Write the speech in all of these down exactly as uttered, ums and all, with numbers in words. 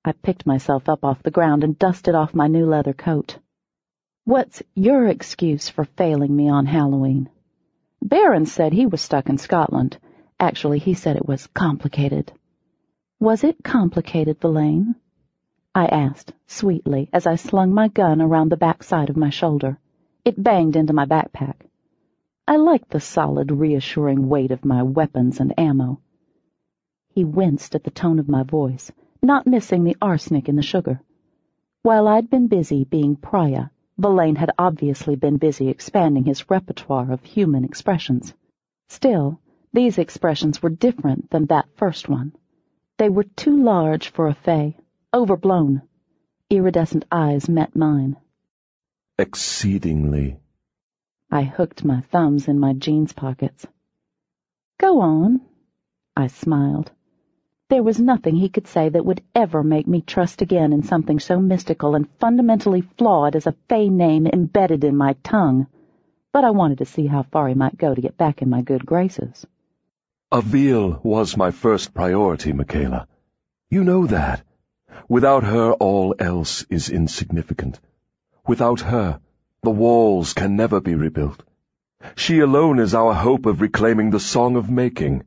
I picked myself up off the ground and dusted off my new leather coat. What's your excuse for failing me on Halloween? Baron said he was stuck in Scotland. Actually, he said it was complicated. Was it complicated, Verlaine? I asked, sweetly, as I slung my gun around the back side of my shoulder. It banged into my backpack. I liked the solid, reassuring weight of my weapons and ammo. He winced at the tone of my voice, not missing the arsenic in the sugar. While I'd been busy being pariah, Verlaine had obviously been busy expanding his repertoire of human expressions. Still, these expressions were different than that first one. They were too large for a fae, overblown. Iridescent eyes met mine. Exceedingly. I hooked my thumbs in my jeans pockets. Go on, I smiled. There was nothing he could say that would ever make me trust again in something so mystical and fundamentally flawed as a fae name embedded in my tongue, but I wanted to see how far he might go to get back in my good graces. Aviel was my first priority, Michaela. You know that. Without her, all else is insignificant. Without her, the walls can never be rebuilt. She alone is our hope of reclaiming the Song of Making.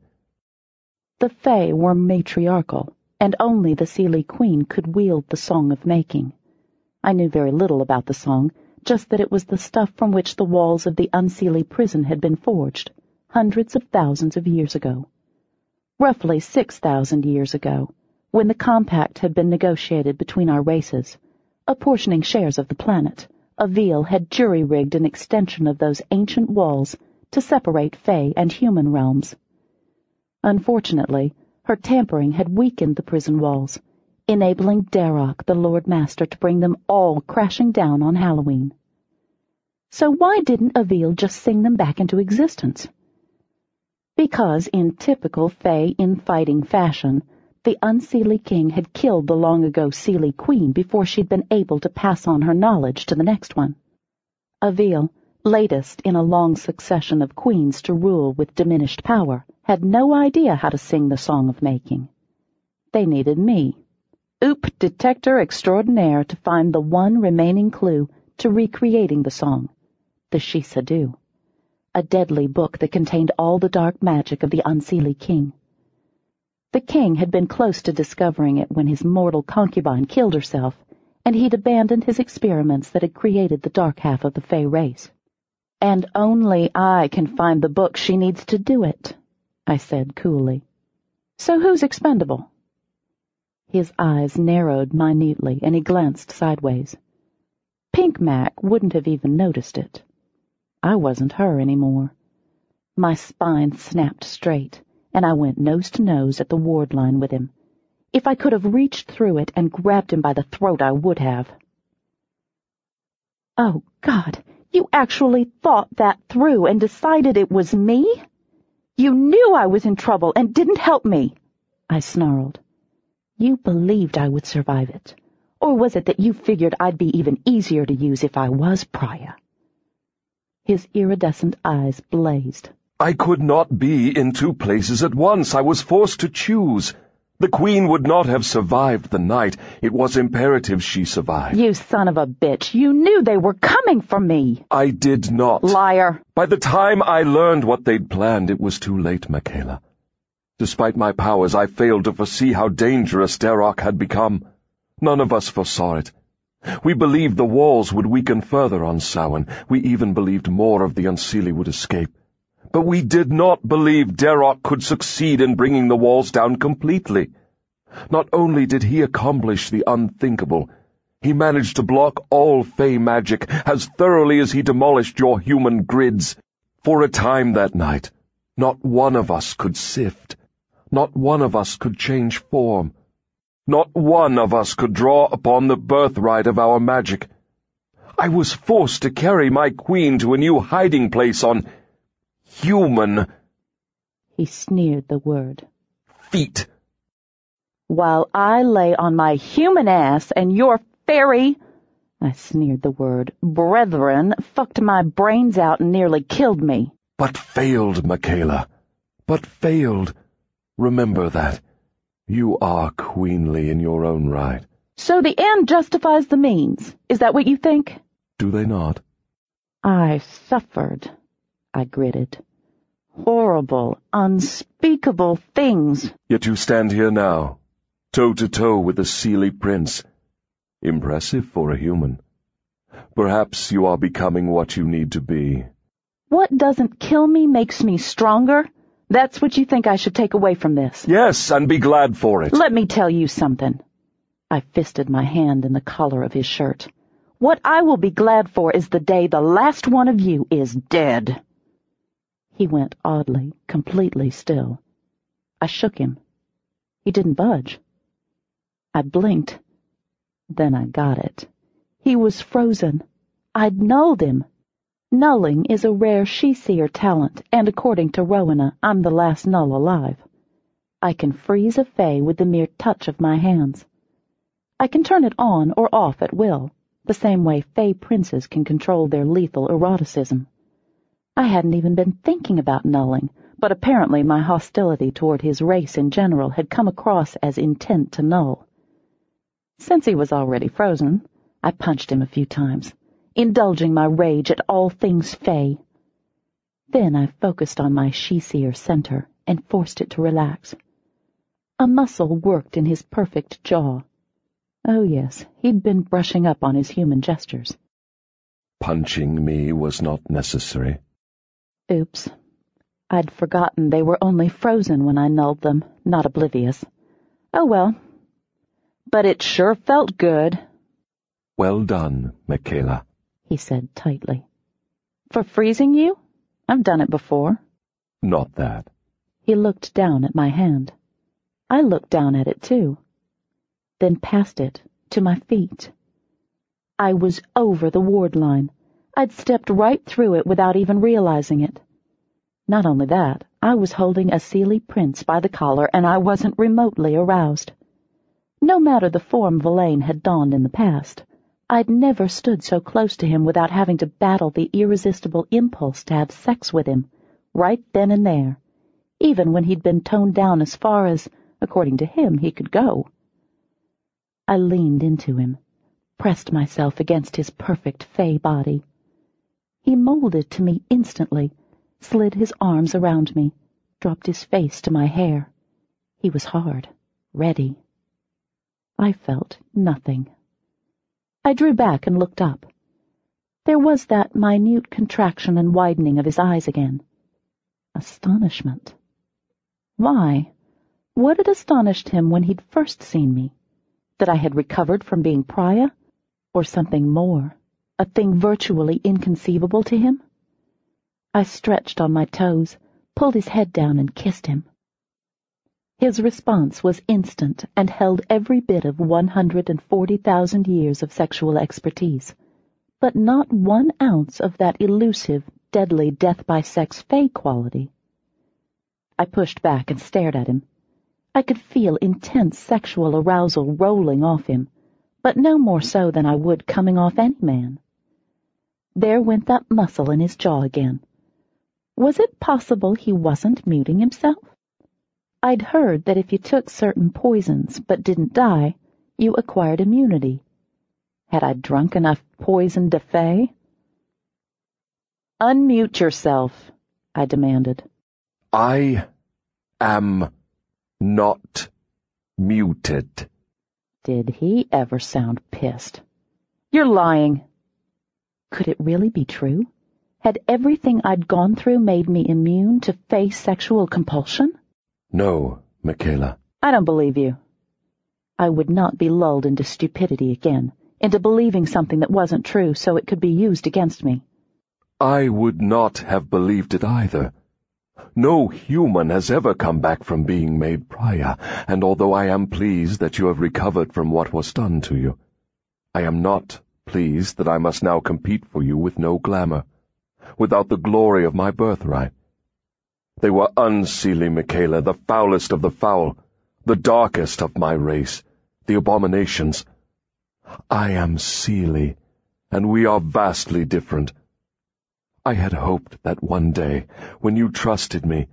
The Fae were matriarchal, and only the Seelie Queen could wield the Song of Making. I knew very little about the song, just that it was the stuff from which the walls of the Unseelie prison had been forged, hundreds of thousands of years ago. Roughly six thousand years ago, when the compact had been negotiated between our races, apportioning shares of the planet, Aviel had jury-rigged an extension of those ancient walls to separate Fae and human realms. Unfortunately, her tampering had weakened the prison walls, enabling Darroch, the Lord Master, to bring them all crashing down on Halloween. So why didn't Aviel just sing them back into existence? Because, in typical Fae infighting fashion, the Unseelie King had killed the long-ago Seelie Queen before she'd been able to pass on her knowledge to the next one. Aviel, latest in a long succession of queens to rule with diminished power, had no idea how to sing the Song of Making. They needed me, Oop Detector Extraordinaire, to find the one remaining clue to recreating the song, the Shisadu, a deadly book that contained all the dark magic of the Unseelie King. The king had been close to discovering it when his mortal concubine killed herself, and he'd abandoned his experiments that had created the dark half of the Fae race. And only I can find the book she needs to do it, I said coolly. So who's expendable? His eyes narrowed minutely, and he glanced sideways. Pink Mac wouldn't have even noticed it. I wasn't her anymore. My spine snapped straight, and I went nose to nose at the ward line with him. If I could have reached through it and grabbed him by the throat, I would have. Oh, God, you actually thought that through and decided it was me? You knew I was in trouble and didn't help me, I snarled. You believed I would survive it. Or was it that you figured I'd be even easier to use if I was pariah? His iridescent eyes blazed. I could not be in two places at once. I was forced to choose. The Queen would not have survived the night. It was imperative she survive. You son of a bitch. You knew they were coming for me. I did not. Liar. By the time I learned what they'd planned, it was too late, Michaela. Despite my powers, I failed to foresee how dangerous Darroch had become. None of us foresaw it. We believed the walls would weaken further on Samhain. We even believed more of the Unseelie would escape. But we did not believe Darroch could succeed in bringing the walls down completely. Not only did he accomplish the unthinkable, he managed to block all Fae magic as thoroughly as he demolished your human grids. For a time that night, not one of us could sift. Not one of us could change form. Not one of us could draw upon the birthright of our magic. I was forced to carry my queen to a new hiding place on human. He sneered the word. Feet. While I lay on my human ass and your fairy, I sneered the word, brethren, fucked my brains out and nearly killed me. But failed, Michaela. But failed. Remember that. You are queenly in your own right. So the end justifies the means. Is that what you think? Do they not? I suffered, I gritted. Horrible, unspeakable things. Yet you stand here now, toe-to-toe with the Seelie Prince. Impressive for a human. Perhaps you are becoming what you need to be. What doesn't kill me makes me stronger? That's what you think I should take away from this? Yes, and be glad for it. Let me tell you something. I fisted my hand in the collar of his shirt. What I will be glad for is the day the last one of you is dead. He went oddly, completely still. I shook him. He didn't budge. I blinked. Then I got it. He was frozen. I'd nulled him. Nulling is a rare she-seer talent, and according to Rowena, I'm the last null alive. I can freeze a fae with the mere touch of my hands. I can turn it on or off at will, the same way fae princes can control their lethal eroticism. I hadn't even been thinking about nulling, but apparently my hostility toward his race in general had come across as intent to null. Since he was already frozen, I punched him a few times, indulging my rage at all things fae. Then I focused on my she-seer center and forced it to relax. A muscle worked in his perfect jaw. Oh yes, he'd been brushing up on his human gestures. Punching me was not necessary. Oops. I'd forgotten they were only frozen when I nulled them, not oblivious. Oh well. But it sure felt good. Well done, Michaela, he said tightly. For freezing you? I've done it before. Not that. He looked down at my hand. I looked down at it too. Then past it, to my feet. I was over the ward line. I'd stepped right through it without even realizing it. Not only that, I was holding a Seelie Prince by the collar, and I wasn't remotely aroused. No matter the form Verlaine had donned in the past, I'd never stood so close to him without having to battle the irresistible impulse to have sex with him, right then and there, even when he'd been toned down as far as, according to him, he could go. I leaned into him, pressed myself against his perfect fae body. He molded to me instantly, slid his arms around me, dropped his face to my hair. He was hard, ready. I felt nothing. I drew back and looked up. There was that minute contraction and widening of his eyes again. Astonishment. Why? What had astonished him when he'd first seen me? That I had recovered from being pariah? Or something more, a thing virtually inconceivable to him? I stretched on my toes, pulled his head down and kissed him. His response was instant and held every bit of one hundred and forty thousand years of sexual expertise, but not one ounce of that elusive, deadly death-by-sex fae quality. I pushed back and stared at him. I could feel intense sexual arousal rolling off him, but no more so than I would coming off any man. There went that muscle in his jaw again. Was it possible he wasn't muting himself? I'd heard that if you took certain poisons but didn't die, you acquired immunity. Had I drunk enough poison de fae? Unmute yourself, I demanded. I am not muted. Did he ever sound pissed? You're lying. Could it really be true? Had everything I'd gone through made me immune to fae sexual compulsion? No, Michaela. I don't believe you. I would not be lulled into stupidity again, into believing something that wasn't true so it could be used against me. I would not have believed it either. No human has ever come back from being made pariah, and although I am pleased that you have recovered from what was done to you, I am not pleased that I must now compete for you with no glamour, without the glory of my birthright. They were unseelie, Michaela, the foulest of the foul, the darkest of my race, the abominations. I am Seelie, and we are vastly different. I had hoped that one day, when you trusted me,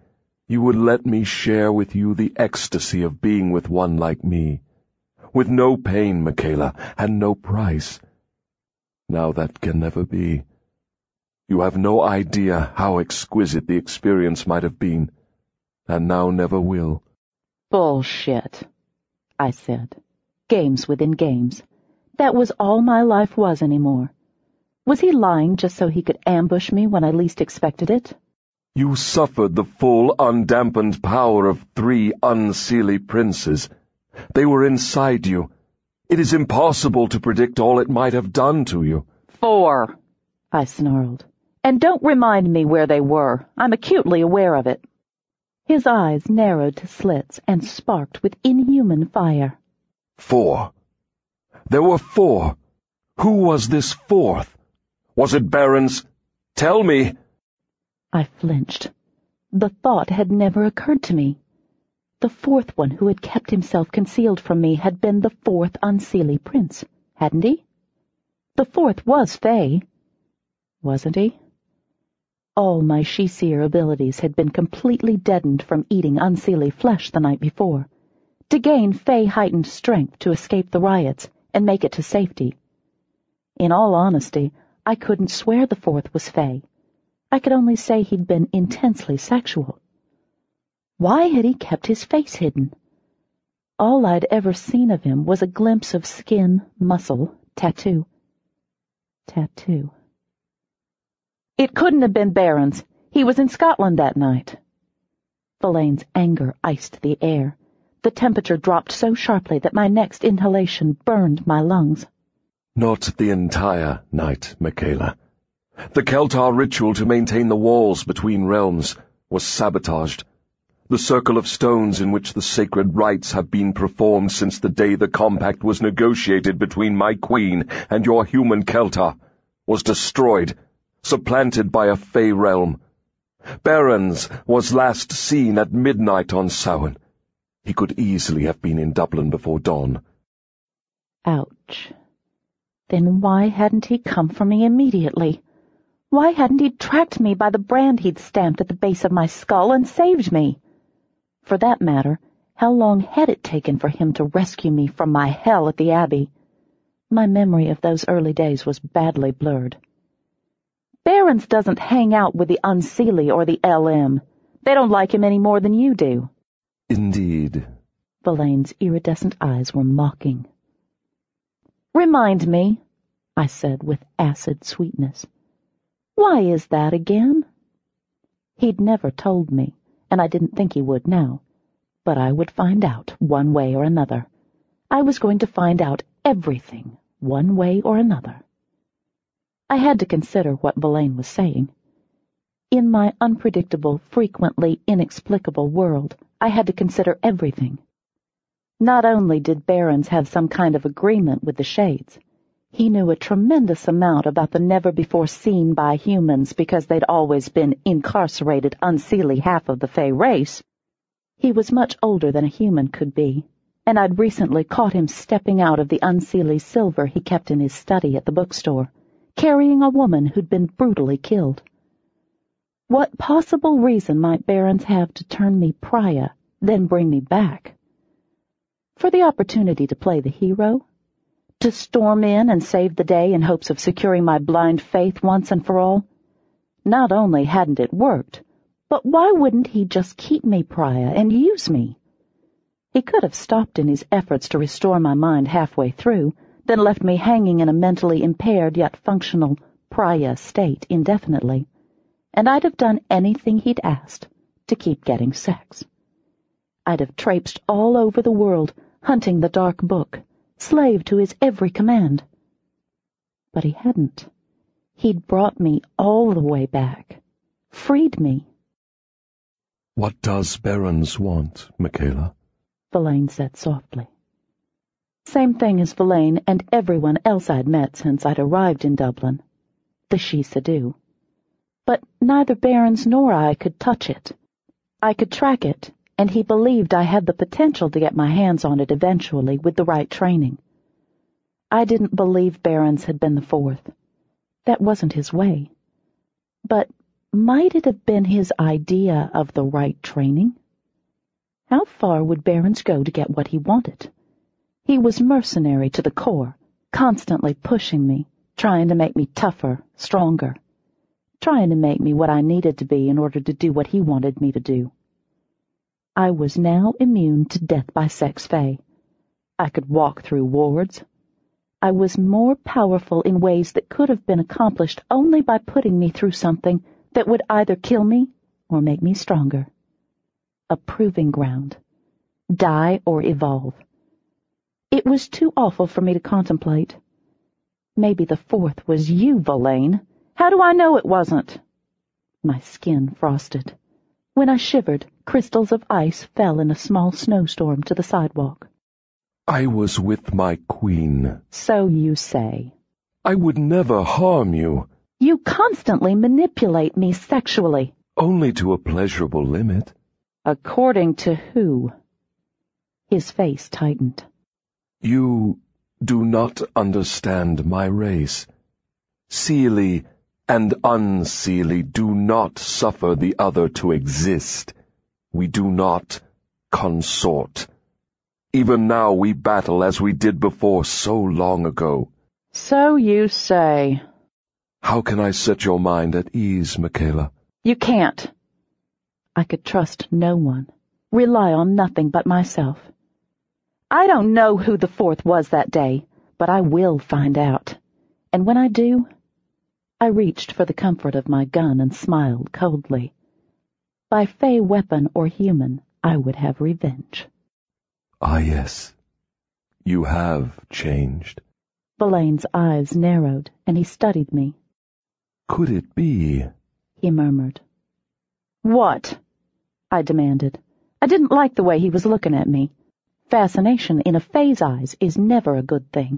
you would let me share with you the ecstasy of being with one like me, with no pain, Michaela, and no price. Now that can never be. You have no idea how exquisite the experience might have been, and now never will. Bullshit, I said. Games within games. That was all my life was anymore. Was he lying just so he could ambush me when I least expected it? You suffered the full, undampened power of three unseelie princes. They were inside you. It is impossible to predict all it might have done to you. Four, I snarled. And don't remind me where they were. I'm acutely aware of it. His eyes narrowed to slits and sparked with inhuman fire. Four. There were four. Who was this fourth? Was it Barons? Tell me. I flinched. The thought had never occurred to me. The fourth one who had kept himself concealed from me had been the fourth unseelie prince, hadn't he? The fourth was Faye, wasn't he? All my she-seer abilities had been completely deadened from eating unseelie flesh the night before, to gain Faye-heightened strength to escape the riots and make it to safety. In all honesty, I couldn't swear the fourth was Faye. I could only say he'd been intensely sexual. Why had he kept his face hidden? All I'd ever seen of him was a glimpse of skin, muscle, tattoo. Tattoo. It couldn't have been Barons. He was in Scotland that night. Verlaine's anger iced the air. The temperature dropped so sharply that my next inhalation burned my lungs. Not the entire night, Michaela. The Keltar ritual to maintain the walls between realms was sabotaged. The circle of stones in which the sacred rites have been performed since the day the compact was negotiated between my queen and your human Keltar was destroyed, supplanted by a Fey realm. Barons was last seen at midnight on Samhain. He could easily have been in Dublin before dawn. Ouch. Then why hadn't he come for me immediately? Why hadn't he tracked me by the brand he'd stamped at the base of my skull and saved me? For that matter, how long had it taken for him to rescue me from my hell at the Abbey? My memory of those early days was badly blurred. Barons doesn't hang out with the Unseelie or the L M. They don't like him any more than you do. Indeed. Verlaine's iridescent eyes were mocking. Remind me, I said with acid sweetness. Why is that again? He'd never told me, and I didn't think he would now. But I would find out, one way or another. I was going to find out everything, one way or another. I had to consider what Verlaine was saying. In my unpredictable, frequently inexplicable world, I had to consider everything. Not only did Barons have some kind of agreement with the Shades, he knew a tremendous amount about the never-before-seen by humans because they'd always been incarcerated Unseelie half of the Fey race. He was much older than a human could be, and I'd recently caught him stepping out of the Unseelie silver he kept in his study at the bookstore, carrying a woman who'd been brutally killed. What possible reason might Barons have to turn me pariah, then bring me back? For the opportunity to play the hero? To storm in and save the day in hopes of securing my blind faith once and for all? Not only hadn't it worked, but why wouldn't he just keep me pariah and use me? He could have stopped in his efforts to restore my mind halfway through, then left me hanging in a mentally impaired yet functional pariah state indefinitely, and I'd have done anything he'd asked to keep getting sex. I'd have traipsed all over the world, hunting the dark book, slave to his every command. But he hadn't. He'd brought me all the way back, freed me. What does Barons want, Michaela? Verlaine said softly. Same thing as Verlaine and everyone else I'd met since I'd arrived in Dublin. The Shisadu. But neither Barons nor I could touch it. I could track it, and he believed I had the potential to get my hands on it eventually with the right training. I didn't believe Barons had been the fourth. That wasn't his way. But Might it have been his idea of the right training? How far would Behrens go to get what he wanted? He was mercenary to the core, constantly pushing me, trying to make me tougher, stronger, trying to make me what I needed to be in order to do what he wanted me to do. I was now immune to death by sex Fae. I could walk through wards. I was more powerful in ways that could have been accomplished only by putting me through something that would either kill me or make me stronger. A proving ground. Die or evolve. It was too awful for me to contemplate. Maybe the fourth was you, Verlaine. How do I know it wasn't? My skin frosted. When I shivered, crystals of ice fell in a small snowstorm to the sidewalk. I was with my queen. So you say. I would never harm you. You constantly manipulate me sexually. Only to a pleasurable limit. According to who? His face tightened. You do not understand my race. Seelie and unseelie do not suffer the other to exist. We do not consort. Even now we battle as we did before so long ago. So you say. How can I set your mind at ease, Michaela? You can't. I could trust no one, rely on nothing but myself. I don't know who the fourth was that day, but I will find out. And when I do, I reached for the comfort of my gun and smiled coldly. By Fae weapon or human, I would have revenge. Ah, yes. You have changed. Verlaine's eyes narrowed, and he studied me. Could it be? He murmured. What? I demanded. I didn't like the way he was looking at me. Fascination in a Fae's eyes is never a good thing.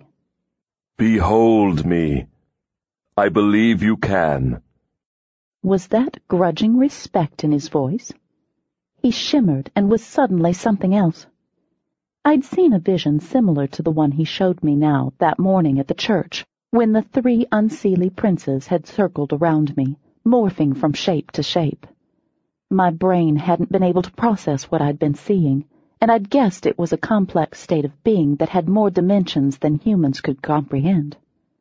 Behold me. I believe you can. Was that grudging respect in his voice? He shimmered and was suddenly something else. I'd seen a vision similar to the one he showed me now that morning at the church, when the three unseelie princes had circled around me, morphing from shape to shape. My brain hadn't been able to process what I'd been seeing, and I'd guessed it was a complex state of being that had more dimensions than humans could comprehend.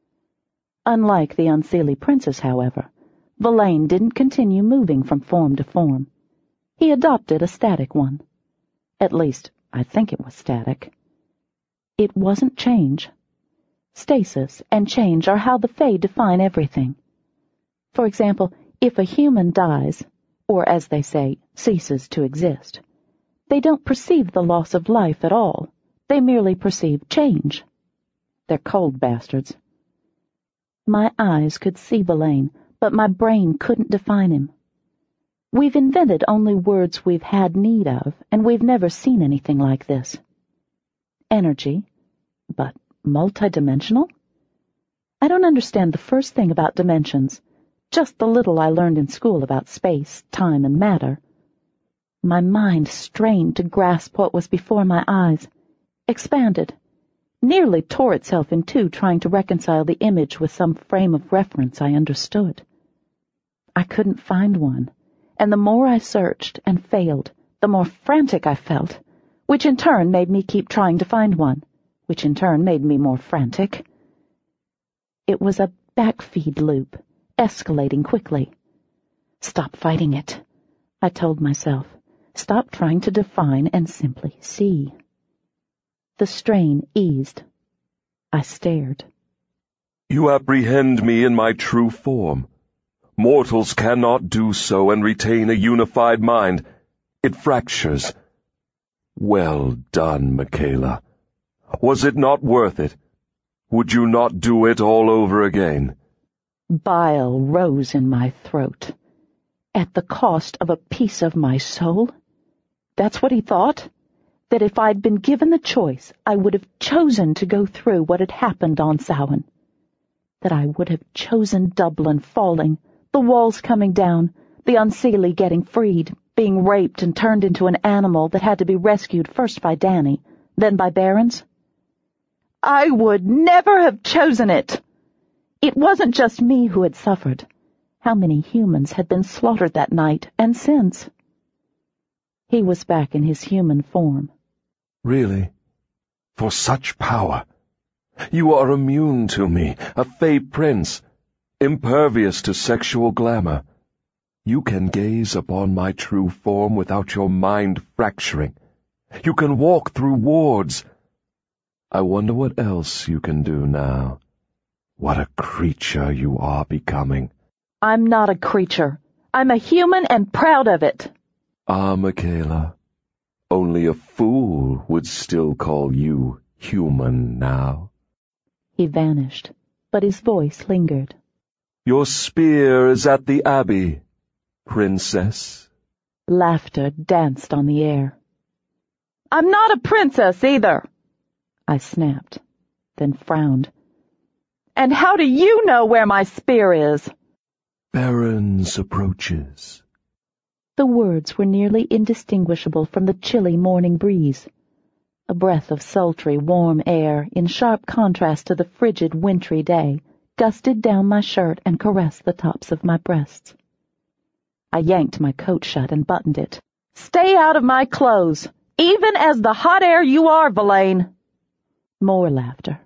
Unlike the unseelie princes, however, Verlaine didn't continue moving from form to form. He adopted a static one. At least, I think it was static. It wasn't change. Stasis and change are how the Fae define everything. For example, if a human dies, or as they say, ceases to exist, they don't perceive the loss of life at all. They merely perceive change. They're cold bastards. My eyes could see Verlaine, but my brain couldn't define him. We've invented only words we've had need of, and we've never seen anything like this. Energy, but multidimensional? I don't understand the first thing about dimensions, just the little I learned in school about space, time, and matter. My mind strained to grasp what was before my eyes, expanded, nearly tore itself in two trying to reconcile the image with some frame of reference I understood. I couldn't find one, and the more I searched and failed, the more frantic I felt, which in turn made me keep trying to find one, which in turn made me more frantic. It was a backfeed loop, escalating quickly. Stop fighting it, I told myself. Stop trying to define and simply see. The strain eased. I stared. You apprehend me in my true form. Mortals cannot do so and retain a unified mind. It fractures. Well done, Michaela. Was it not worth it? Would you not do it all over again? Bile rose in my throat. At the cost of a piece of my soul? That's what he thought? That if I'd been given the choice, I would have chosen to go through what had happened on Samhain. That I would have chosen Dublin falling, the walls coming down, the unseelie getting freed, being raped and turned into an animal that had to be rescued first by Danny, then by Behrens. I would never have chosen it. It wasn't just me who had suffered. How many humans had been slaughtered that night and since? He was back in his human form. Really? For such power? You are immune to me, a Fey prince, impervious to sexual glamour. You can gaze upon my true form without your mind fracturing. You can walk through wards. I wonder what else you can do now. What a creature you are becoming. I'm not a creature. I'm a human and proud of it. Ah, Michaela, only a fool would still call you human now. He vanished, but his voice lingered. Your spear is at the Abbey, princess. Laughter danced on the air. I'm not a princess either, I snapped, then frowned. And how do you know where my spear is? Baron's approaches. The words were nearly indistinguishable from the chilly morning breeze. A breath of sultry, warm air, in sharp contrast to the frigid, wintry day, gusted down my shirt and caressed the tops of my breasts. I yanked my coat shut and buttoned it. Stay out of my clothes, even as the hot air you are, Verlaine. More laughter.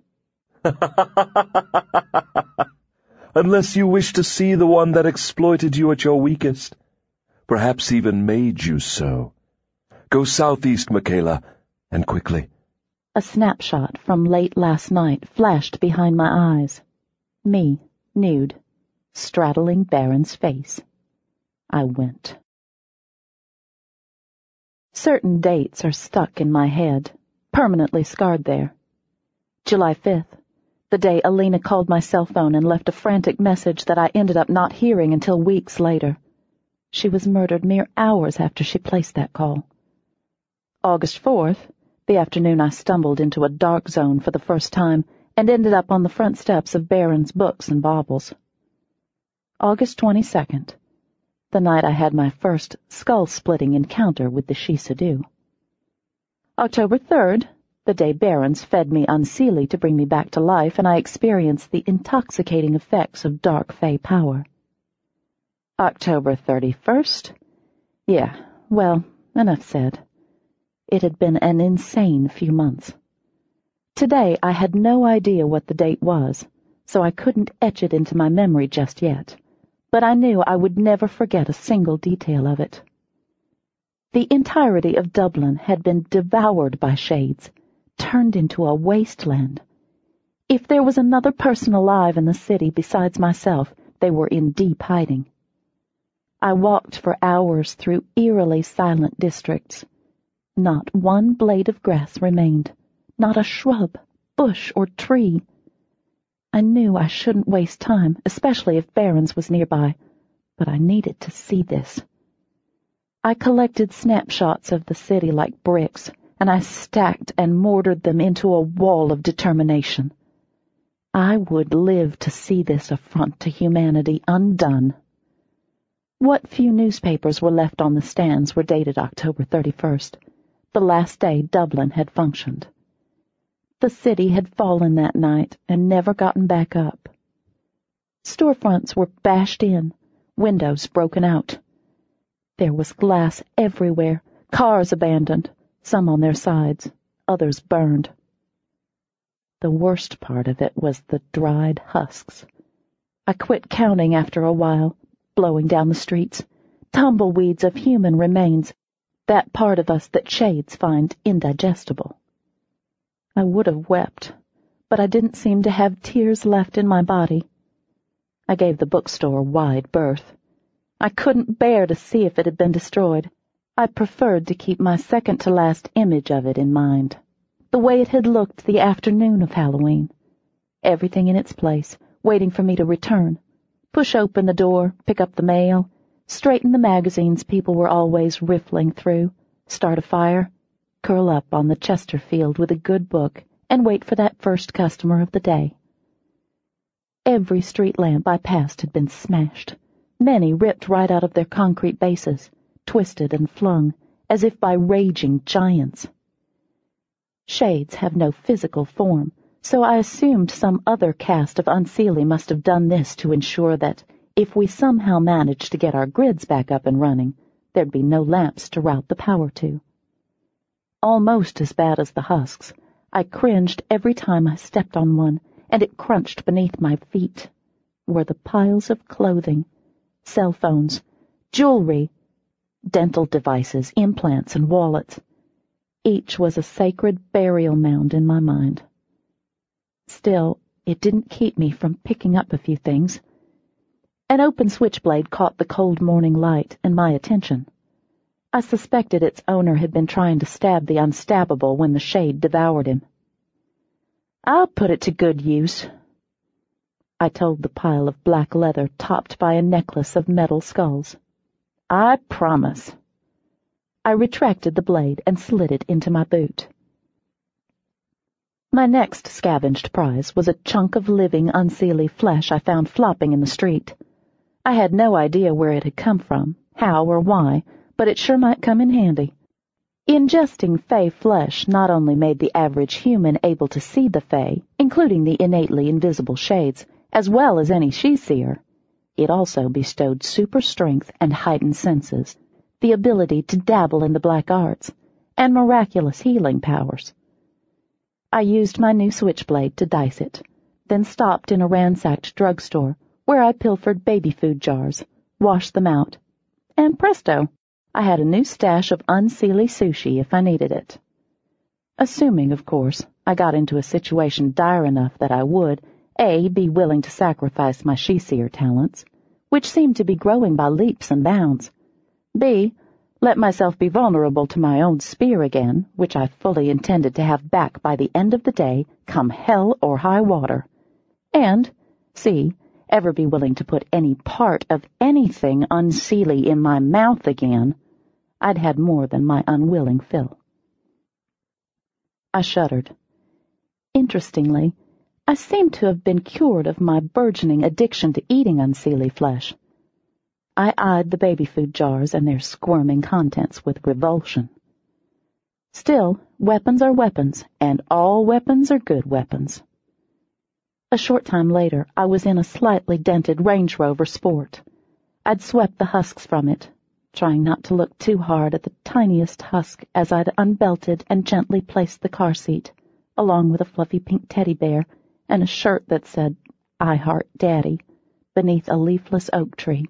Unless you wish to see the one that exploited you at your weakest, perhaps even made you so. Go southeast, Michaela, and quickly. A snapshot from late last night flashed behind my eyes. Me, nude, straddling Baron's face. I went. Certain dates are stuck in my head, permanently scarred there. July fifth, the day Alina called my cell phone and left a frantic message that I ended up not hearing until weeks later. She was murdered mere hours after she placed that call. August fourth, the afternoon I stumbled into a dark zone for the first time and ended up on the front steps of Baron's Books and Baubles. August twenty-second, the night I had my first skull-splitting encounter with the Shiseido. October third, the day Barons fed me unseelie to bring me back to life, and I experienced the intoxicating effects of dark Fey power. October thirty-first? Yeah, well, enough said. It had been an insane few months. Today I had no idea what the date was, so I couldn't etch it into my memory just yet, but I knew I would never forget a single detail of it. The entirety of Dublin had been devoured by shades, turned into a wasteland. If there was another person alive in the city besides myself, they were in deep hiding. I walked for hours through eerily silent districts. Not one blade of grass remained, not a shrub, bush, or tree. I knew I shouldn't waste time, especially if Baron's was nearby, but I needed to see this. I collected snapshots of the city like bricks, and I stacked and mortared them into a wall of determination. I would live to see this affront to humanity undone. What few newspapers were left on the stands were dated October thirty-first, the last day Dublin had functioned. The city had fallen that night and never gotten back up. Storefronts were bashed in, windows broken out. There was glass everywhere, cars abandoned, some on their sides, others burned. The worst part of it was the dried husks. I quit counting after a while, blowing down the streets, tumbleweeds of human remains, that part of us that shades find indigestible. I would have wept, but I didn't seem to have tears left in my body. I gave the bookstore wide berth. I couldn't bear to see if it had been destroyed. I preferred to keep my second-to-last image of it in mind, the way it had looked the afternoon of Halloween. Everything in its place, waiting for me to return. Push open the door, pick up the mail, straighten the magazines people were always riffling through, start a fire, curl up on the Chesterfield with a good book, and wait for that first customer of the day. Every street lamp I passed had been smashed, many ripped right out of their concrete bases, twisted and flung, as if by raging giants. Shades have no physical form, so I assumed some other caste of unseelie must have done this to ensure that, if we somehow managed to get our grids back up and running, there'd be no lamps to route the power to. Almost as bad as the husks, I cringed every time I stepped on one, and it crunched beneath my feet, were the piles of clothing, cell phones, jewelry, dental devices, implants, and wallets. Each was a sacred burial mound in my mind. Still, it didn't keep me from picking up a few things. An open switchblade caught the cold morning light and my attention. I suspected its owner had been trying to stab the unstabbable when the shade devoured him. "I'll put it to good use," I told the pile of black leather topped by a necklace of metal skulls. "I promise." I retracted the blade and slid it into my boot. My next scavenged prize was a chunk of living, unseelie flesh I found flopping in the street. I had no idea where it had come from, how or why, but it sure might come in handy. Ingesting Fae flesh not only made the average human able to see the Fae, including the innately invisible shades, as well as any she-seer, it also bestowed super strength and heightened senses, the ability to dabble in the black arts, and miraculous healing powers. I used my new switchblade to dice it, then stopped in a ransacked drugstore where I pilfered baby food jars, washed them out, and presto, I had a new stash of unseelie sushi if I needed it. Assuming, of course, I got into a situation dire enough that I would, A, be willing to sacrifice my she-seer talents, which seemed to be growing by leaps and bounds, B, let myself be vulnerable to my own spear again, which I fully intended to have back by the end of the day, come hell or high water, and C, ever be willing to put any part of anything unseelie in my mouth again, I'd had more than my unwilling fill. I shuddered. Interestingly, I seemed to have been cured of my burgeoning addiction to eating unseelie flesh. I eyed the baby food jars and their squirming contents with revulsion. Still, weapons are weapons, and all weapons are good weapons. A short time later, I was in a slightly dented Range Rover Sport. I'd swept the husks from it, trying not to look too hard at the tiniest husk as I'd unbelted and gently placed the car seat, along with a fluffy pink teddy bear and a shirt that said, "I Heart Daddy," beneath a leafless oak tree.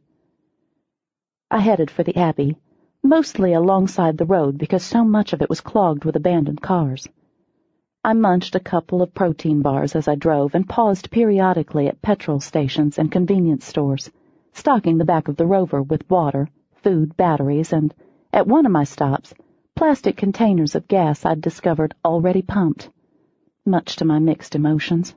I headed for the Abbey, mostly alongside the road because so much of it was clogged with abandoned cars. I munched a couple of protein bars as I drove and paused periodically at petrol stations and convenience stores, stocking the back of the Rover with water, food, batteries, and, at one of my stops, plastic containers of gas I'd discovered already pumped, much to my mixed emotions.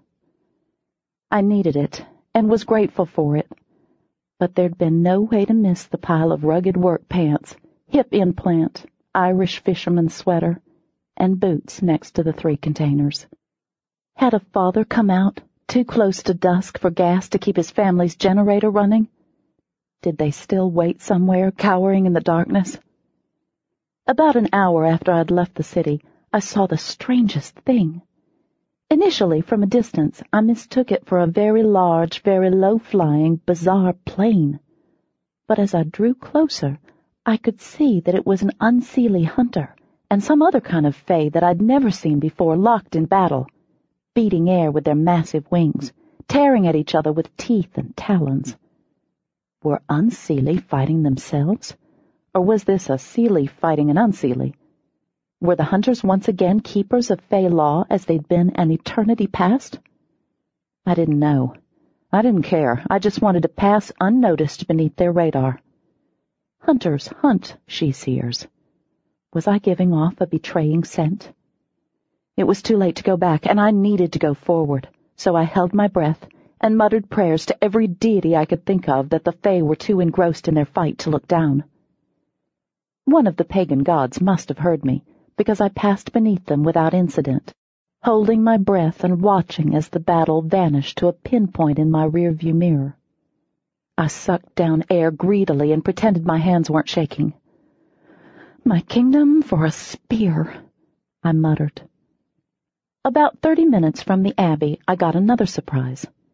I needed it, and was grateful for it, but there'd been no way to miss the pile of rugged work pants, hip implant, Irish fisherman's sweater, and boots next to the three containers. Had a father come out, too close to dusk for gas to keep his family's generator running? Did they still wait somewhere, cowering in the darkness? About an hour after I'd left the city, I saw the strangest thing. Initially, from a distance, I mistook it for a very large, very low-flying, bizarre plane. But as I drew closer, I could see that it was an unseelie hunter, and some other kind of fae that I'd never seen before locked in battle, beating air with their massive wings, tearing at each other with teeth and talons. Were unseelie fighting themselves? Or was this a seelie fighting an unseelie? Were the hunters once again keepers of fae law as they'd been an eternity past? I didn't know. I didn't care. I just wanted to pass unnoticed beneath their radar. Hunters hunt she-seers. Was I giving off a betraying scent? It was too late to go back, and I needed to go forward, so I held my breath and muttered prayers to every deity I could think of that the fae were too engrossed in their fight to look down. One of the pagan gods must have heard me, because I passed beneath them without incident, holding my breath and watching as the battle vanished to a pinpoint in my rearview mirror. I sucked down air greedily and pretended my hands weren't shaking. "My kingdom for a spear," I muttered. About thirty minutes from the Abbey, I got another surprise.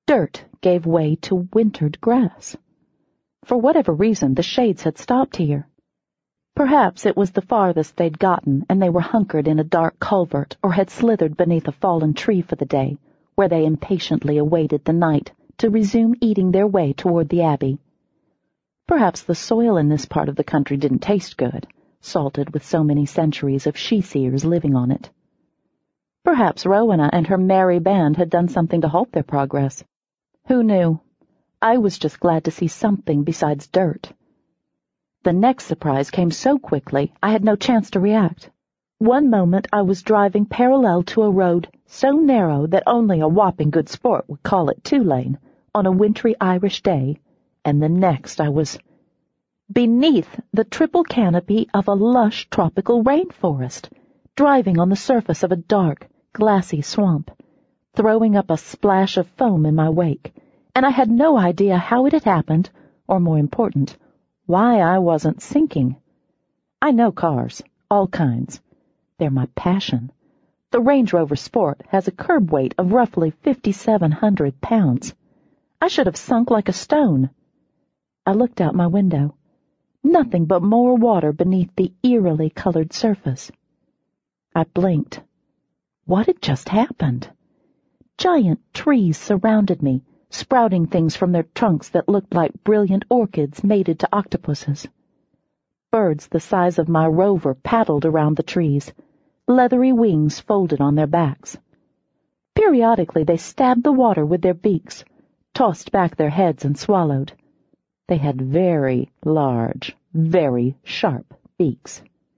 Dirt gave way to wintered grass. For whatever reason, the shades had stopped here. Perhaps it was the farthest they'd gotten, and they were hunkered in a dark culvert or had slithered beneath a fallen tree for the day, where they impatiently awaited the night to resume eating their way toward the Abbey. Perhaps the soil in this part of the country didn't taste good, salted with so many centuries of she-seers living on it. Perhaps Rowena and her merry band had done something to halt their progress. Who knew? I was just glad to see something besides dirt. The next surprise came so quickly I had no chance to react. One moment I was driving parallel to a road so narrow that only a whopping good sport would call it two-lane on a wintry Irish day, and the next I was beneath the triple canopy of a lush tropical rainforest, driving on the surface of a dark, glassy swamp, throwing up a splash of foam in my wake, and I had no idea how it had happened, or more important, why I wasn't sinking. I know cars, all kinds. They're my passion. The Range Rover Sport has a curb weight of roughly fifty-seven hundred pounds. I should have sunk like a stone. I looked out my window. Nothing but more water beneath the eerily colored surface. I blinked. What had just happened? Giant trees surrounded me, sprouting things from their trunks that looked like brilliant orchids mated to octopuses. Birds the size of my Rover paddled around the trees, leathery wings folded on their backs. Periodically they stabbed the water with their beaks, tossed back their heads and swallowed. They had very large, very sharp beaks.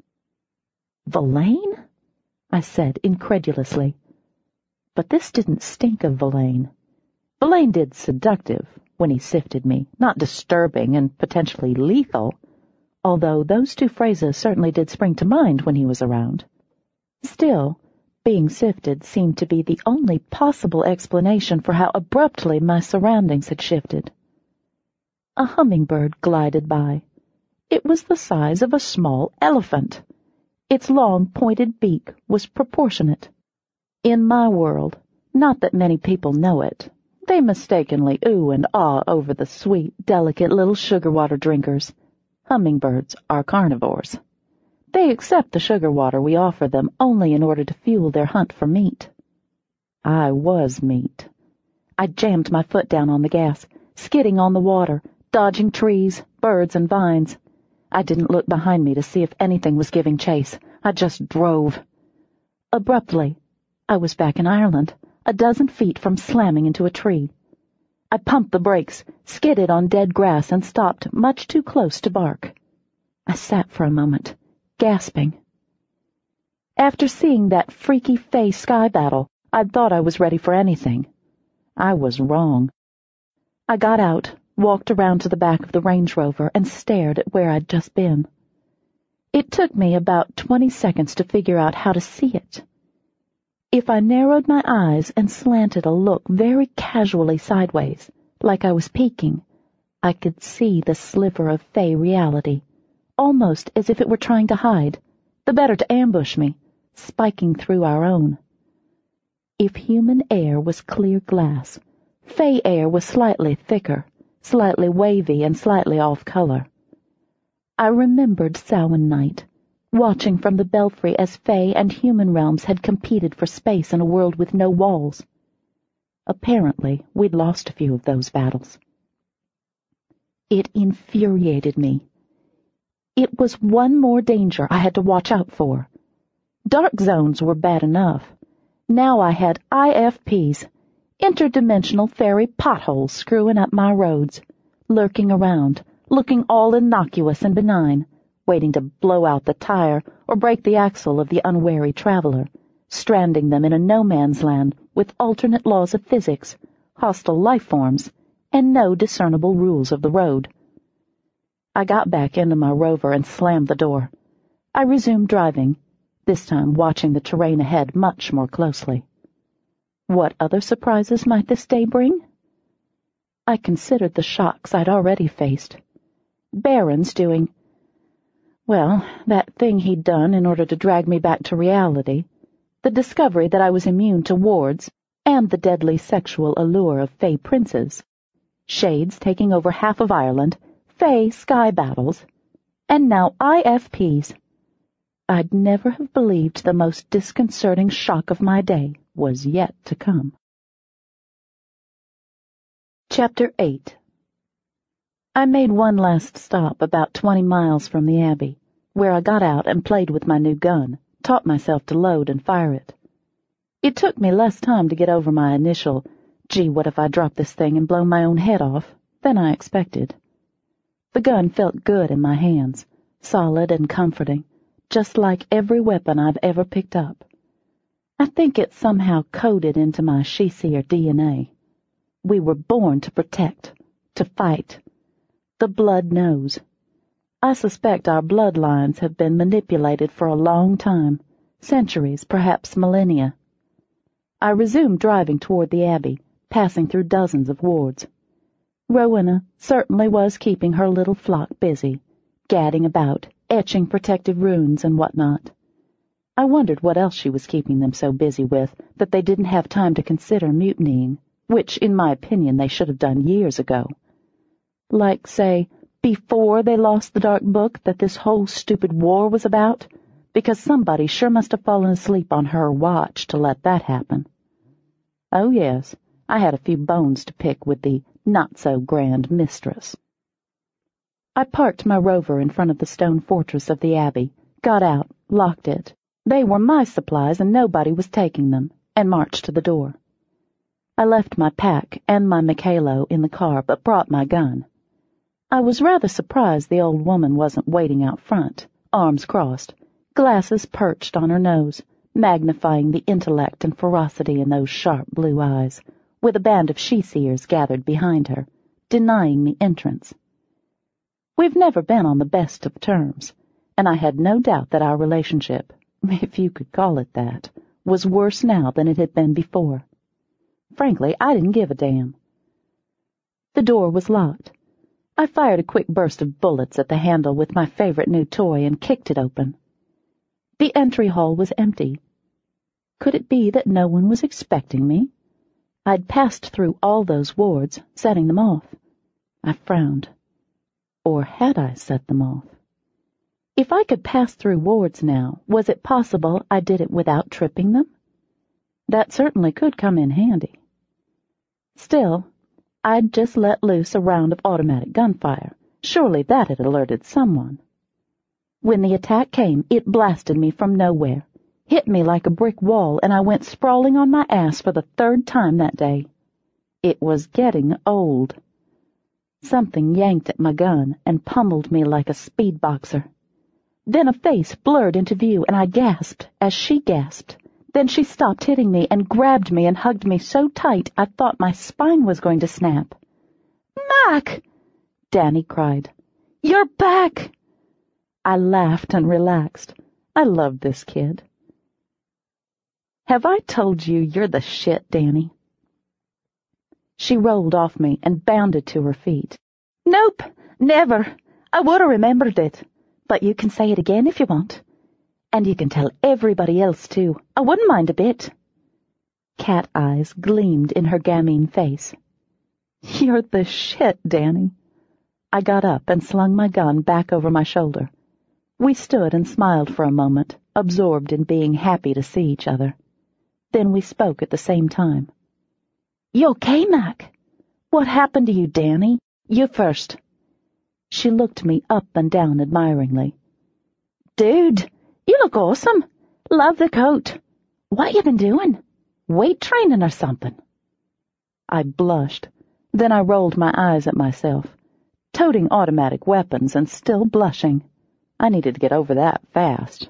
Verlaine? I said incredulously. But this didn't stink of Verlaine. Verlaine did seductive when he sifted me, not disturbing and potentially lethal, although those two phrases certainly did spring to mind when he was around. Still, being sifted seemed to be the only possible explanation for how abruptly my surroundings had shifted. A hummingbird glided by. It was the size of a small elephant. Its long, pointed beak was proportionate. In my world, not that many people know it, they mistakenly ooh and ah over the sweet, delicate little sugar water drinkers. Hummingbirds are carnivores. They accept the sugar water we offer them only in order to fuel their hunt for meat. I was meat. I jammed my foot down on the gas, skidding on the water, dodging trees, birds, and vines. I didn't look behind me to see if anything was giving chase. I just drove. Abruptly, I was back in Ireland, a dozen feet from slamming into a tree. I pumped the brakes, skidded on dead grass, and stopped much too close to bark. I sat for a moment, gasping. After seeing that freaky Fey sky battle, I'd thought I was ready for anything. I was wrong. I got out, walked around to the back of the Range Rover, and stared at where I'd just been. It took me about twenty seconds to figure out how to see it. If I narrowed my eyes and slanted a look very casually sideways, like I was peeking, I could see the sliver of Fey reality, almost as if it were trying to hide, the better to ambush me, spiking through our own. If human air was clear glass, Fey air was slightly thicker, slightly wavy and slightly off-color. I remembered Samhain night, watching from the belfry as Fey and human realms had competed for space in a world with no walls. Apparently, we'd lost a few of those battles. It infuriated me. It was one more danger I had to watch out for. Dark zones were bad enough. Now I had I F Ps, interdimensional fairy potholes screwing up my roads, lurking around, looking all innocuous and benign, waiting to blow out the tire or break the axle of the unwary traveler, stranding them in a no-man's land with alternate laws of physics, hostile life forms, and no discernible rules of the road. I got back into my Rover and slammed the door. I resumed driving, this time watching the terrain ahead much more closely. What other surprises might this day bring? I considered the shocks I'd already faced. Barron's doing, well, that thing he'd done in order to drag me back to reality, the discovery that I was immune to wards, and and the deadly sexual allure of Fae princes, Shades taking over half of Ireland, Fae sky battles, and now I F Ps. I'd never have believed the most disconcerting shock of my day was yet to come. Chapter eight. I made one last stop about twenty miles from the Abbey, where I got out and played with my new gun, taught myself to load and fire it. It took me less time to get over my initial, gee, what if I drop this thing and blow my own head off, than I expected. The gun felt good in my hands, solid and comforting, just like every weapon I've ever picked up. I think it somehow coded into my She-Seer D N A. We were born to protect, to fight. The blood knows. I suspect our bloodlines have been manipulated for a long time, centuries, perhaps millennia. I resumed driving toward the Abbey, passing through dozens of wards. Rowena certainly was keeping her little flock busy, gadding about, etching protective runes and what-not. I wondered what else she was keeping them so busy with that they didn't have time to consider mutinying, which, in my opinion, they should have done years ago. Like, say, before they lost the dark book that this whole stupid war was about, because somebody sure must have fallen asleep on her watch to let that happen. Oh, yes, I had a few bones to pick with the not-so-grand mistress. I parked my rover in front of the stone fortress of the Abbey, got out, locked it. They were my supplies and nobody was taking them, and marched to the door. I left my pack and my Mikhailo in the car, but brought my gun. I was rather surprised the old woman wasn't waiting out front, arms crossed, glasses perched on her nose, magnifying the intellect and ferocity in those sharp blue eyes, with a band of she-seers gathered behind her, denying me entrance. We've never been on the best of terms, and I had no doubt that our relationship, if you could call it that, was worse now than it had been before. Frankly, I didn't give a damn. The door was locked. I fired a quick burst of bullets at the handle with my favorite new toy and kicked it open. The entry hall was empty. Could it be that no one was expecting me? I'd passed through all those wards, setting them off. I frowned. Or had I set them off? If I could pass through wards now, was it possible I did it without tripping them? That certainly could come in handy. Still, I'd just let loose a round of automatic gunfire. Surely that had alerted someone. When the attack came, it blasted me from nowhere, hit me like a brick wall, and I went sprawling on my ass for the third time that day. It was getting old. Something yanked at my gun and pummeled me like a speed boxer. Then a face blurred into view, and I gasped as she gasped. Then she stopped hitting me and grabbed me and hugged me so tight I thought my spine was going to snap. "Mac!" Danny cried. "You're back!" I laughed and relaxed. I loved this kid. "Have I told you you're the shit, Danny?" She rolled off me and bounded to her feet. "Nope, never. I would have remembered it. But you can say it again if you want. And you can tell everybody else, too. I wouldn't mind a bit." Cat eyes gleamed in her gamine face. "You're the shit, Danny." I got up and slung my gun back over my shoulder. We stood and smiled for a moment, absorbed in being happy to see each other. Then we spoke at the same time. "You okay, Mac? What happened to you, Danny? You first." She looked me up and down admiringly. "Dude, you look awesome. Love the coat. What you been doing? Weight training or something?" I blushed. Then I rolled my eyes at myself, toting automatic weapons and still blushing. I needed to get over that fast.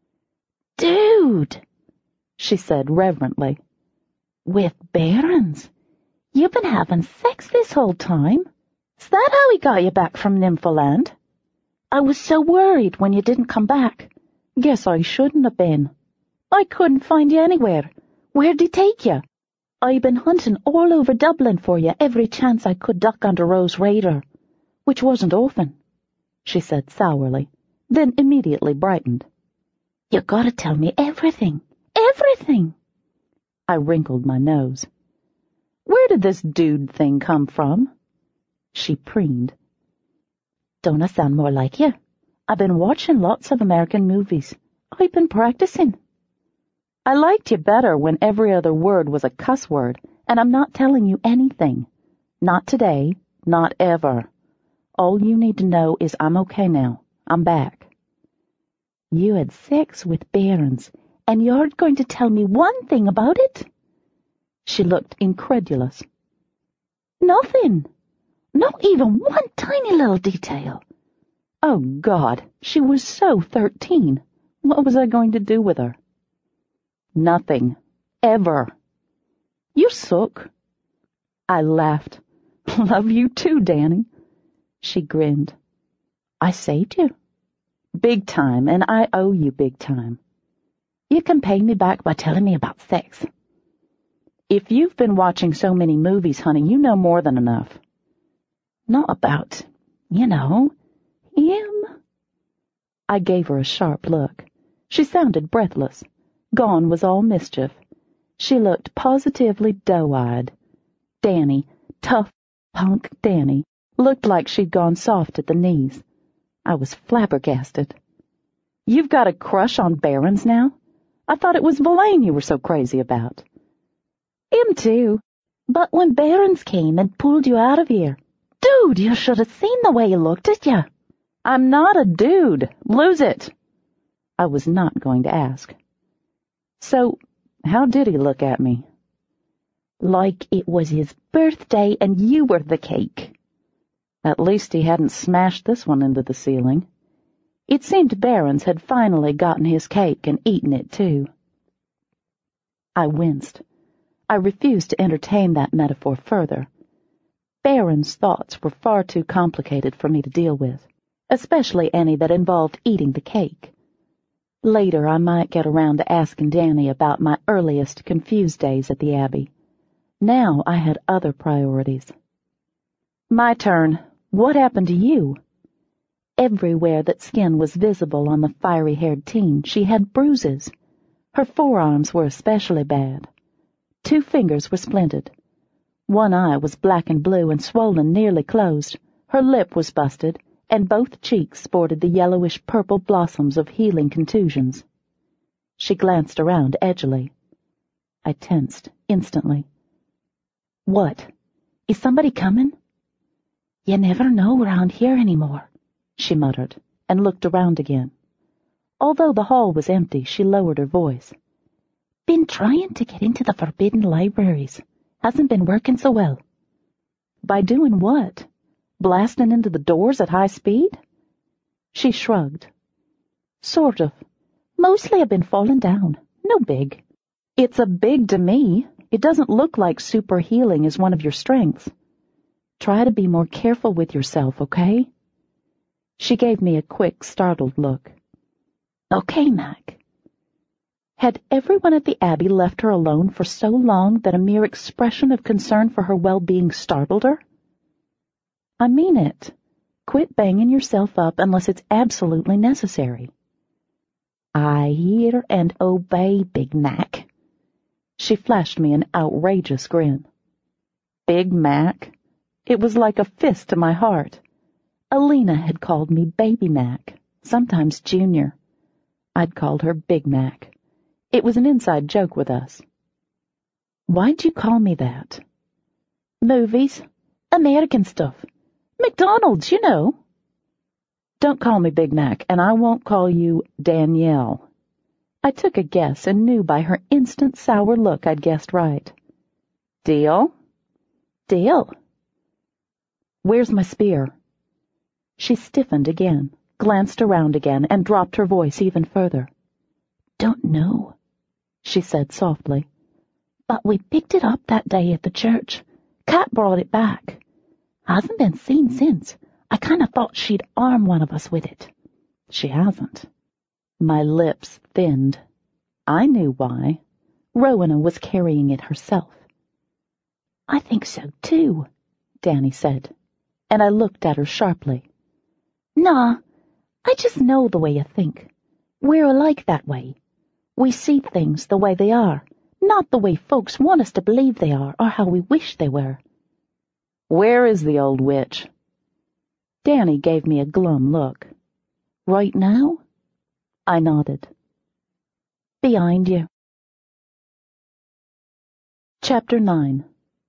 "Dude," she said reverently. "With Barons? You've been having sex this whole time? Is that how he got you back from Nympholand? I was so worried when you didn't come back. Guess I shouldn't have been. I couldn't find you anywhere. Where'd he take you? I've been hunting all over Dublin for you every chance I could duck under Rose Raider, which wasn't often," she said sourly, then immediately brightened. "You gotta tell me everything, everything." I wrinkled my nose. Where did this dude thing come from? She preened. Don't I sound more like you? I've been watching lots of American movies. I've been practicing. I liked you better when every other word was a cuss word, and I'm not telling you anything. Not today, not ever. All you need to know is I'm okay now. I'm back. You had sex with Behrens, and you're going to tell me one thing about it? She looked incredulous. Nothing. Not even one tiny little detail. Oh, God, she was so thirteen. What was I going to do with her? Nothing. Ever. You suck. I laughed. Love you too, Danny. She grinned. I saved you. Big time, and I owe you big time. You can pay me back by telling me about sex. If you've been watching so many movies, honey, you know more than enough. Not about, you know, him. I gave her a sharp look. She sounded breathless. Gone was all mischief. She looked positively doe-eyed. Danny, tough punk Danny, looked like she'd gone soft at the knees. I was flabbergasted. You've got a crush on Behrens now? I thought it was Verlaine you were so crazy about. Him too. But when Behrens came and pulled you out of here, dude, you should have seen the way he looked at you. I'm not a dude. Lose it. I was not going to ask. So, how did he look at me? Like it was his birthday and you were the cake. At least he hadn't smashed this one into the ceiling. It seemed Behrens had finally gotten his cake and eaten it too. I winced. I refused to entertain that metaphor further. Behrens' thoughts were far too complicated for me to deal with, especially any that involved eating the cake. Later I might get around to asking Danny about my earliest confused days at the Abbey. Now I had other priorities. My turn. What happened to you? Everywhere that skin was visible on the fiery-haired teen, she had bruises. Her forearms were especially bad. Two fingers were splinted. One eye was black and blue and swollen nearly closed. Her lip was busted, and both cheeks sported the yellowish-purple blossoms of healing contusions. She glanced around edgily. I tensed instantly. What? Is somebody coming? You never know around here anymore, she muttered, and looked around again. Although the hall was empty, she lowered her voice. Been trying to get into the forbidden libraries. Hasn't been working so well. By doing what? Blasting into the doors at high speed? She shrugged. Sort of. Mostly I've been falling down. No big. It's a big to me. It doesn't look like super healing is one of your strengths. Try to be more careful with yourself, okay? She gave me a quick, startled look. Okay, Mac. Had everyone at the Abbey left her alone for so long that a mere expression of concern for her well-being startled her? I mean it. Quit banging yourself up unless it's absolutely necessary. I hear and obey, Big Mac. She flashed me an outrageous grin. Big Mac? It was like a fist to my heart. Alina had called me Baby Mac, sometimes Junior. I'd called her Big Mac. It was an inside joke with us. Why'd you call me that? Movies. American stuff. McDonald's, you know. Don't call me Big Mac, and I won't call you Danielle. I took a guess and knew by her instant sour look I'd guessed right. Deal? Deal. Where's my spear? She stiffened again, glanced around again, and dropped her voice even further. Don't know, she said softly. But we picked it up that day at the church. Kat brought it back. Hasn't been seen since. I kind of thought she'd arm one of us with it. She hasn't. My lips thinned. I knew why. Rowena was carrying it herself. I think so, too, Danny said, and I looked at her sharply. Nah, I just know the way you think. We're alike that way. We see things the way they are, Not the way folks want us to believe they are, or how we wish they were. Where is the old witch? Danny gave me a glum look. Right now? I nodded. Behind you. Chapter nine.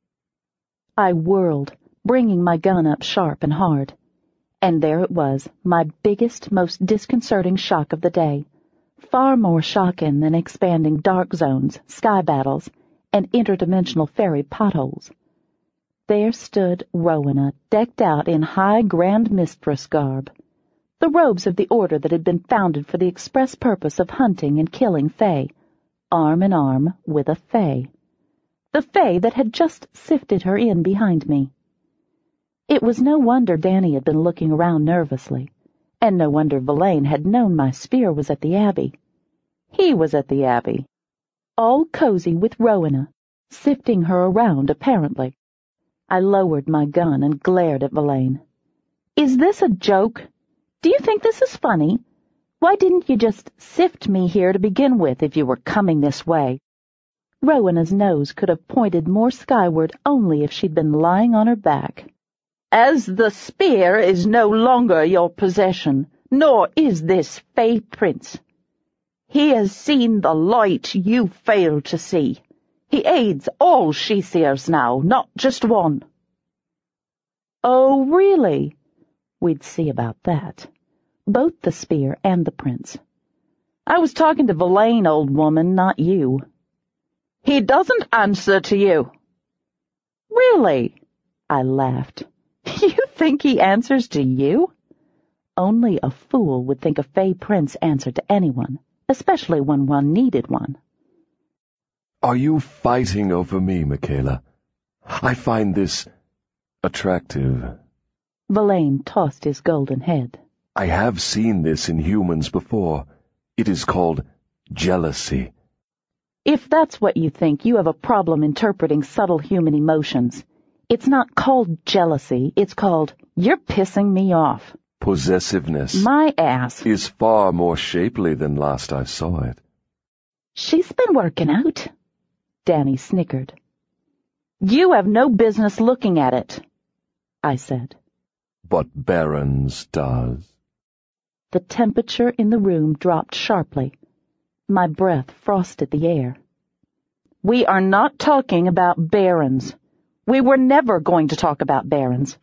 I whirled, bringing my gun up sharp and hard. And there it was, my biggest, most disconcerting shock of the day. Far more shocking than expanding dark zones, sky battles, and interdimensional fairy potholes. There stood Rowena, decked out in high Grand Mistress garb, the robes of the order that had been founded for the express purpose of hunting and killing Fae, arm in arm with a Fae. The Fae that had just sifted her in behind me. It was no wonder Danny had been looking around nervously, and no wonder Verlaine had known my spear was at the Abbey. He was at the Abbey, all cozy with Rowena, sifting her around apparently. I lowered my gun and glared at Verlaine. Is this a joke? Do you think this is funny? Why didn't you just sift me here to begin with if you were coming this way? Rowena's nose could have pointed more skyward only if she'd been lying on her back. As the spear is no longer your possession, nor is this Fae Prince. He has seen the light you failed to see. He aids all she-seers now, not just one. Oh, really? We'd see about that. Both the spear and the prince. I was talking to Verlaine, old woman, not you. He doesn't answer to you. Really? I laughed. You think he answers to you? Only a fool would think a Fae Prince answered to anyone, especially when one needed one. Are you fighting over me, Michaela? I find this attractive. Verlaine tossed his golden head. I have seen this in humans before. It is called jealousy. If that's what you think, you have a problem interpreting subtle human emotions. It's not called jealousy, it's called, you're pissing me off. Possessiveness. My ass. Is far more shapely than last I saw it. She's been working out. Danny snickered. You have no business looking at it, I said. But Barons does. The temperature in the room dropped sharply. My breath frosted the air. We are not talking about Barons. We were never going to talk about Barons.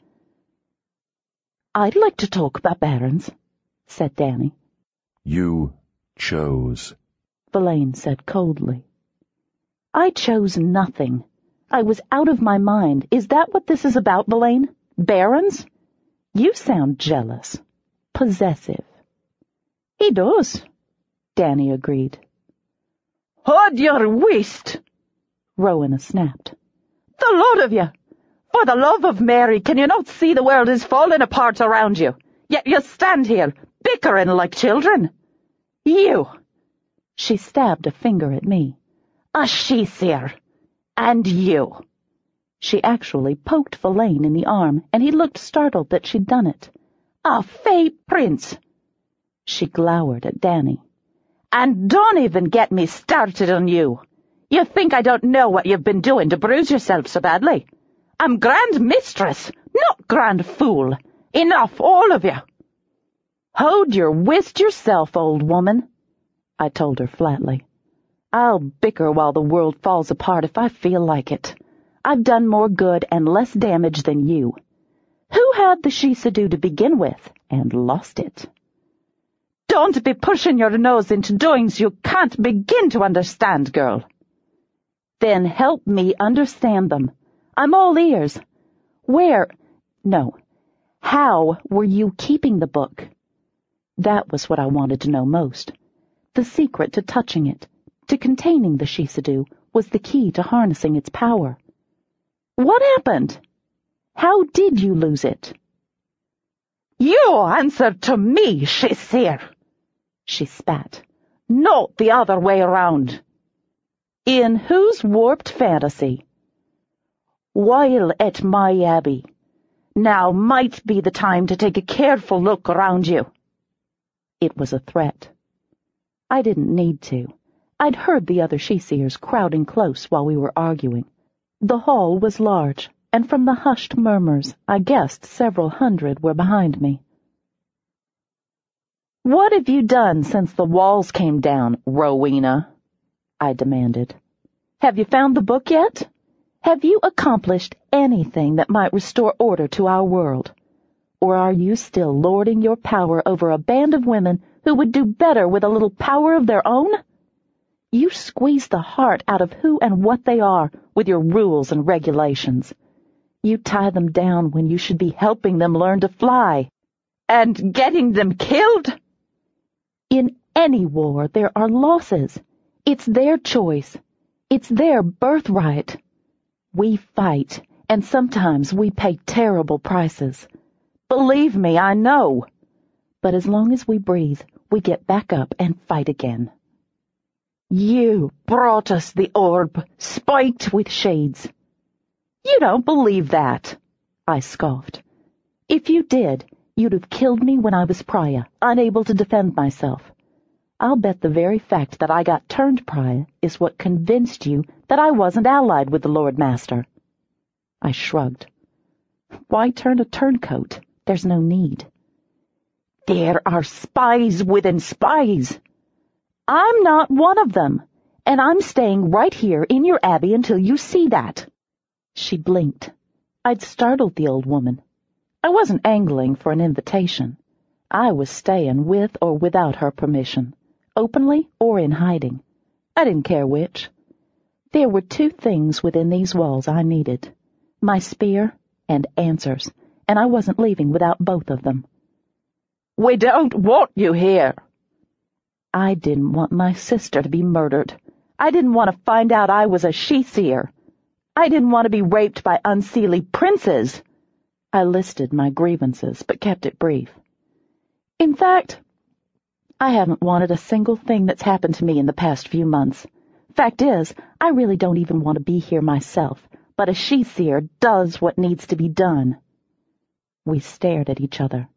I'd like to talk about Barons, said Danny. You chose. Verlaine said coldly. I chose nothing. I was out of my mind. Is that what this is about, Verlaine? Barons? You sound jealous. Possessive. He does, Danny agreed. Hold your waist, Rowena snapped. The lot of you! For the love of Mary, can you not see the world is falling apart around you? Yet you stand here, bickering like children. You! She stabbed a finger at me. A she-seer. And you. She actually poked Verlaine in the arm, and he looked startled that she'd done it. A Fae Prince. She glowered at Danny. And don't even get me started on you. You think I don't know what you've been doing to bruise yourself so badly? I'm Grand Mistress, not Grand Fool. Enough, all of you. Hold your whist yourself, old woman, I told her flatly. I'll bicker while the world falls apart if I feel like it. I've done more good and less damage than you. Who had the Shiseido to begin with and lost it? Don't be pushing your nose into doings you can't begin to understand, girl. Then help me understand them. I'm all ears. Where, no, how were you keeping the book? That was what I wanted to know most. The secret to touching it, to containing the Shiseido, was the key to harnessing its power. What happened? How did you lose it? You answer to me, she-seer, she spat. Not the other way around. In whose warped fantasy? While at my abbey. Now might be the time to take a careful look around you. It was a threat. I didn't need to. I'd heard the other she-seers crowding close while we were arguing. The hall was large, and from the hushed murmurs, I guessed several hundred were behind me. "What have you done since the walls came down, Rowena?" I demanded. "Have you found the book yet? Have you accomplished anything that might restore order to our world? Or are you still lording your power over a band of women who would do better with a little power of their own? You squeeze the heart out of who and what they are with your rules and regulations. You tie them down when you should be helping them learn to fly. And getting them killed? In any war, there are losses. It's their choice. It's their birthright. We fight, and sometimes we pay terrible prices. Believe me, I know. But as long as we breathe, we get back up and fight again. You brought us the orb, spiked with shades. You don't believe that, I scoffed. If you did, you'd have killed me when I was pariah, unable to defend myself. I'll bet the very fact that I got turned pariah is what convinced you that I wasn't allied with the Lord Master. I shrugged. Why turn a turncoat? There's no need. There are spies within spies. I'm not one of them, and I'm staying right here in your abbey until you see that. She blinked. I'd startled the old woman. I wasn't angling for an invitation. I was staying with or without her permission, openly or in hiding. I didn't care which. There were two things within these walls I needed, my spear and answers, and I wasn't leaving without both of them. We don't want you here. I didn't want my sister to be murdered. I didn't want to find out I was a she-seer. I didn't want to be raped by unseelie princes. I listed my grievances, but kept it brief. In fact, I haven't wanted a single thing that's happened to me in the past few months. Fact is, I really don't even want to be here myself, but a she-seer does what needs to be done. We stared at each other.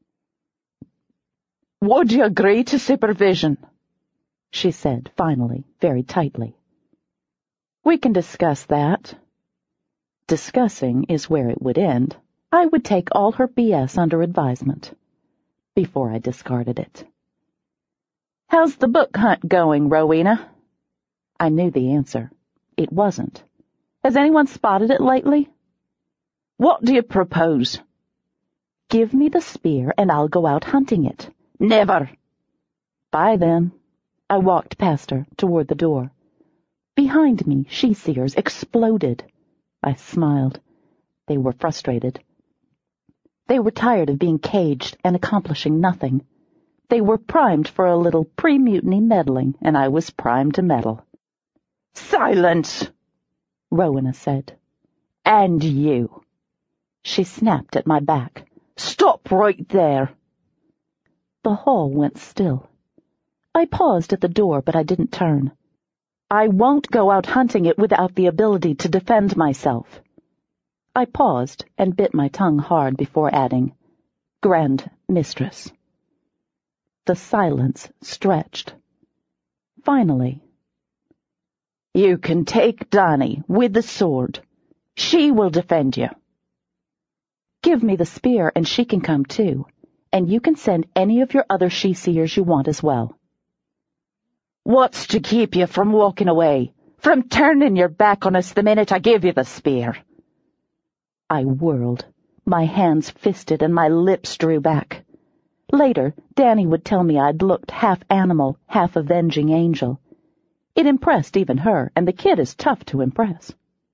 Would you agree to supervision? She said, finally, very tightly. We can discuss that. Discussing is where it would end. I would take all her B S under advisement, before I discarded it. How's the book hunt going, Rowena? I knew the answer. It wasn't. Has anyone spotted it lately? What do you propose? Give me the spear and I'll go out hunting it. Never. Bye then. I walked past her, toward the door. Behind me, she-seers exploded. I smiled. They were frustrated. They were tired of being caged and accomplishing nothing. They were primed for a little pre-mutiny meddling, and I was primed to meddle. Silence, Rowena said. And you. She snapped at my back. Stop right there. The hall went still. I paused at the door, but I didn't turn. I won't go out hunting it without the ability to defend myself. I paused and bit my tongue hard before adding, Grand Mistress. The silence stretched. Finally, you can take Dani with the sword. She will defend you. Give me the spear and she can come too, and you can send any of your other she-seers you want as well. What's to keep you from walking away, from turning your back on us the minute I give you the spear? I whirled, my hands fisted and my lips drew back. Later, Dani would tell me I'd looked half animal, half avenging angel. It impressed even her, and the kid is tough to impress.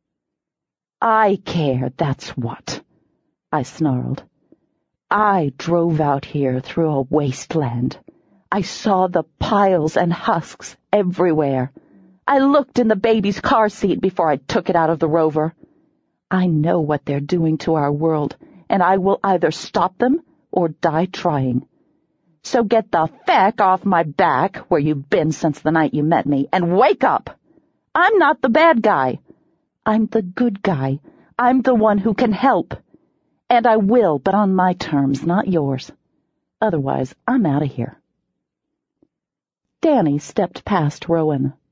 I care, that's what, I snarled. I drove out here through a wasteland. I saw the piles and husks everywhere. I looked in the baby's car seat before I took it out of the rover. I know what they're doing to our world, and I will either stop them or die trying. So get the feck off my back, where you've been since the night you met me, and wake up! I'm not the bad guy. I'm the good guy. I'm the one who can help. And I will, but on my terms, not yours. Otherwise, I'm out of here. Dani stepped past Rowan.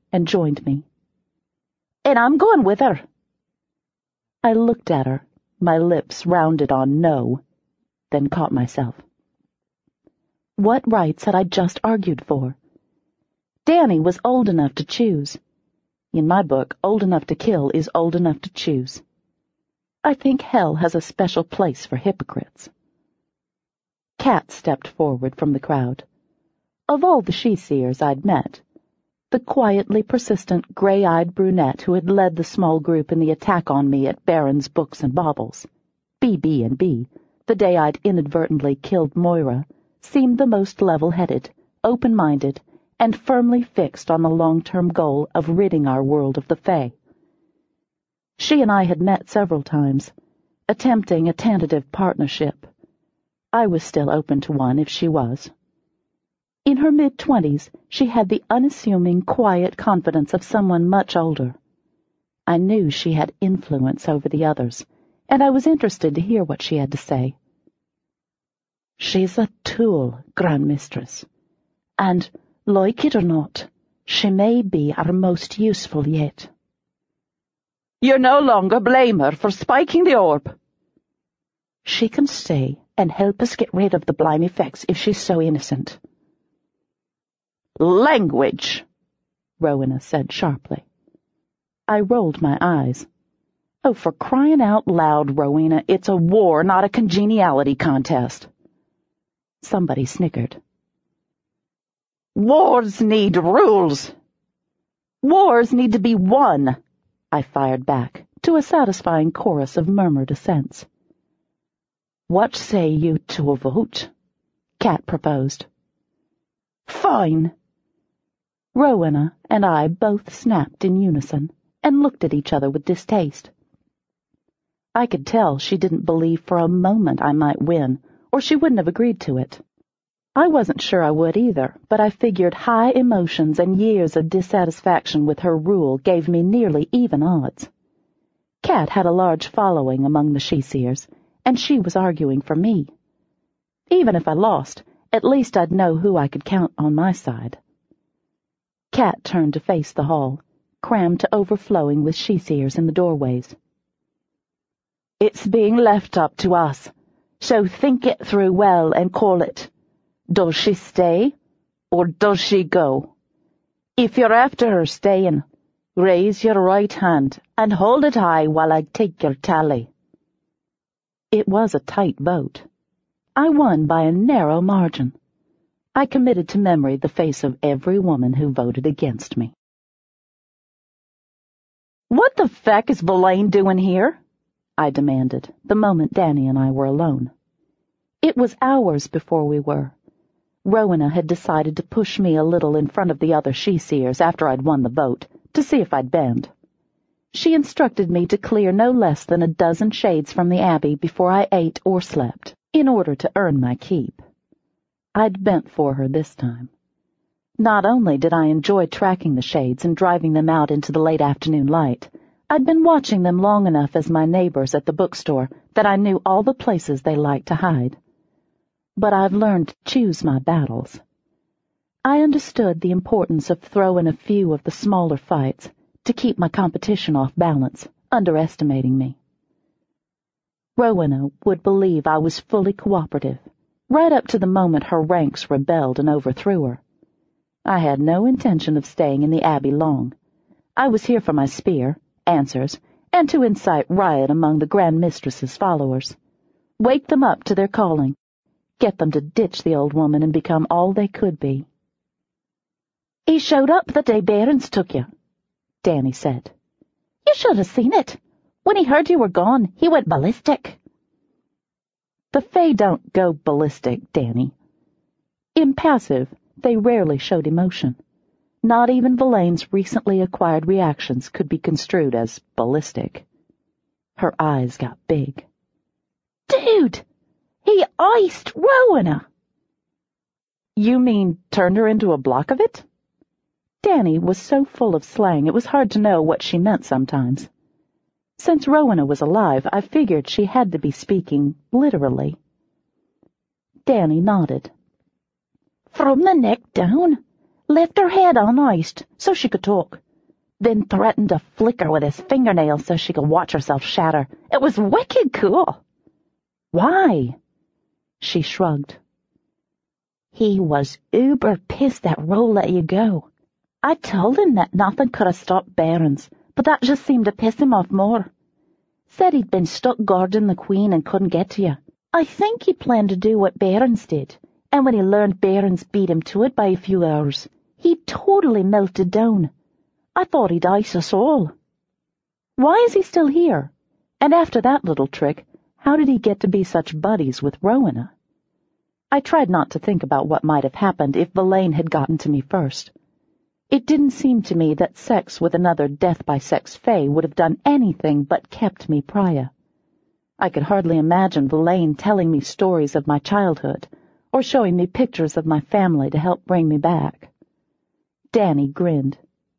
and joined me. "And I'm going with her." I looked at her, my lips rounded on no, then caught myself. What rights had I just argued for? Danny was old enough to choose. In my book, old enough to kill is old enough to choose. I think hell has a special place for hypocrites. Kat stepped forward from the crowd. Of all the she-seers I'd met, the quietly persistent, gray-eyed brunette who had led the small group in the attack on me at Barron's Books and Baubles, B B and B, the day I'd inadvertently killed Moira, seemed the most level-headed, open-minded, and firmly fixed on the long-term goal of ridding our world of the Fae. She and I had met several times, attempting a tentative partnership. I was still open to one if she was. In her mid-twenties, she had the unassuming, quiet confidence of someone much older. I knew she had influence over the others, and I was interested to hear what she had to say. "She's a tool, Grand Mistress, and, like it or not, she may be our most useful yet." "You no longer blame her for spiking the orb." "She can stay and help us get rid of the Blime effects if she's so innocent." "Language," Rowena said sharply. I rolled my eyes. "Oh, for crying out loud, Rowena, it's a war, not a congeniality contest." Somebody snickered. "Wars need rules." "Wars need to be won," I fired back, to a satisfying chorus of murmured assents. "What say you to a vote?" Kat proposed. "Fine." Rowena and I both snapped in unison and looked at each other with distaste. I could tell she didn't believe for a moment I might win, or she wouldn't have agreed to it. I wasn't sure I would either, but I figured high emotions and years of dissatisfaction with her rule gave me nearly even odds. Kat had a large following among the she-seers, and she was arguing for me. Even if I lost, at least I'd know who I could count on my side. Kat turned to face the hall, crammed to overflowing with she-seers in the doorways. "It's being left up to us, so think it through well and call it. Does she stay, or does she go? If you're after her staying, raise your right hand and hold it high while I take your tally." It was a tight vote. I won by a narrow margin. I committed to memory the face of every woman who voted against me. "What the feck is Verlaine doing here?" I demanded, the moment Danny and I were alone. It was hours before we were. Rowena had decided to push me a little in front of the other she-seers after I'd won the vote, to see if I'd bend. She instructed me to clear no less than a dozen shades from the Abbey before I ate or slept, in order to earn my keep. I'd bent for her this time. Not only did I enjoy tracking the shades and driving them out into the late afternoon light, I'd been watching them long enough as my neighbors at the bookstore that I knew all the places they liked to hide. But I've learned to choose my battles. I understood the importance of throwing a few of the smaller fights to keep my competition off balance, underestimating me. Rowena would believe I was fully cooperative, right up to the moment her ranks rebelled and overthrew her. I had no intention of staying in the Abbey long. I was here for my spear, answers, and to incite riot among the Grand Mistress's followers. Wake them up to their calling. Get them to ditch the old woman and become all they could be. "He showed up the day Barron's took you," Danny said. "You should have seen it. When he heard you were gone, he went ballistic." "The Fae don't go ballistic, Danny." Impassive, they rarely showed emotion. Not even Verlaine's recently acquired reactions could be construed as ballistic. Her eyes got big. "Dude, he iced Rowena." "You mean turned her into a block of it?" Danny was so full of slang it was hard to know what she meant sometimes. Since Rowena was alive, I figured she had to be speaking literally. Danny nodded. "From the neck down, left her head uniced so she could talk, then threatened to flick her with his fingernails so she could watch herself shatter. It was wicked cool. Why? She shrugged. He was uber pissed that Ro let you go. I told him that nothing could have stopped Behrens, but that just seemed to piss him off more. Said he'd been stuck guarding the Queen and couldn't get to you. I think he planned to do what Behrens did, and when he learned Behrens beat him to it by a few hours, he totally melted down. I thought he'd ice us all. Why is he still here? And after that little trick, how did he get to be such buddies with Rowena? I tried not to think about what might have happened if Verlaine had gotten to me first. It didn't seem to me that sex with another death-by-sex fae would have done anything but kept me pariah. I could hardly imagine Verlaine telling me stories of my childhood, or showing me pictures of my family to help bring me back. Danny grinned.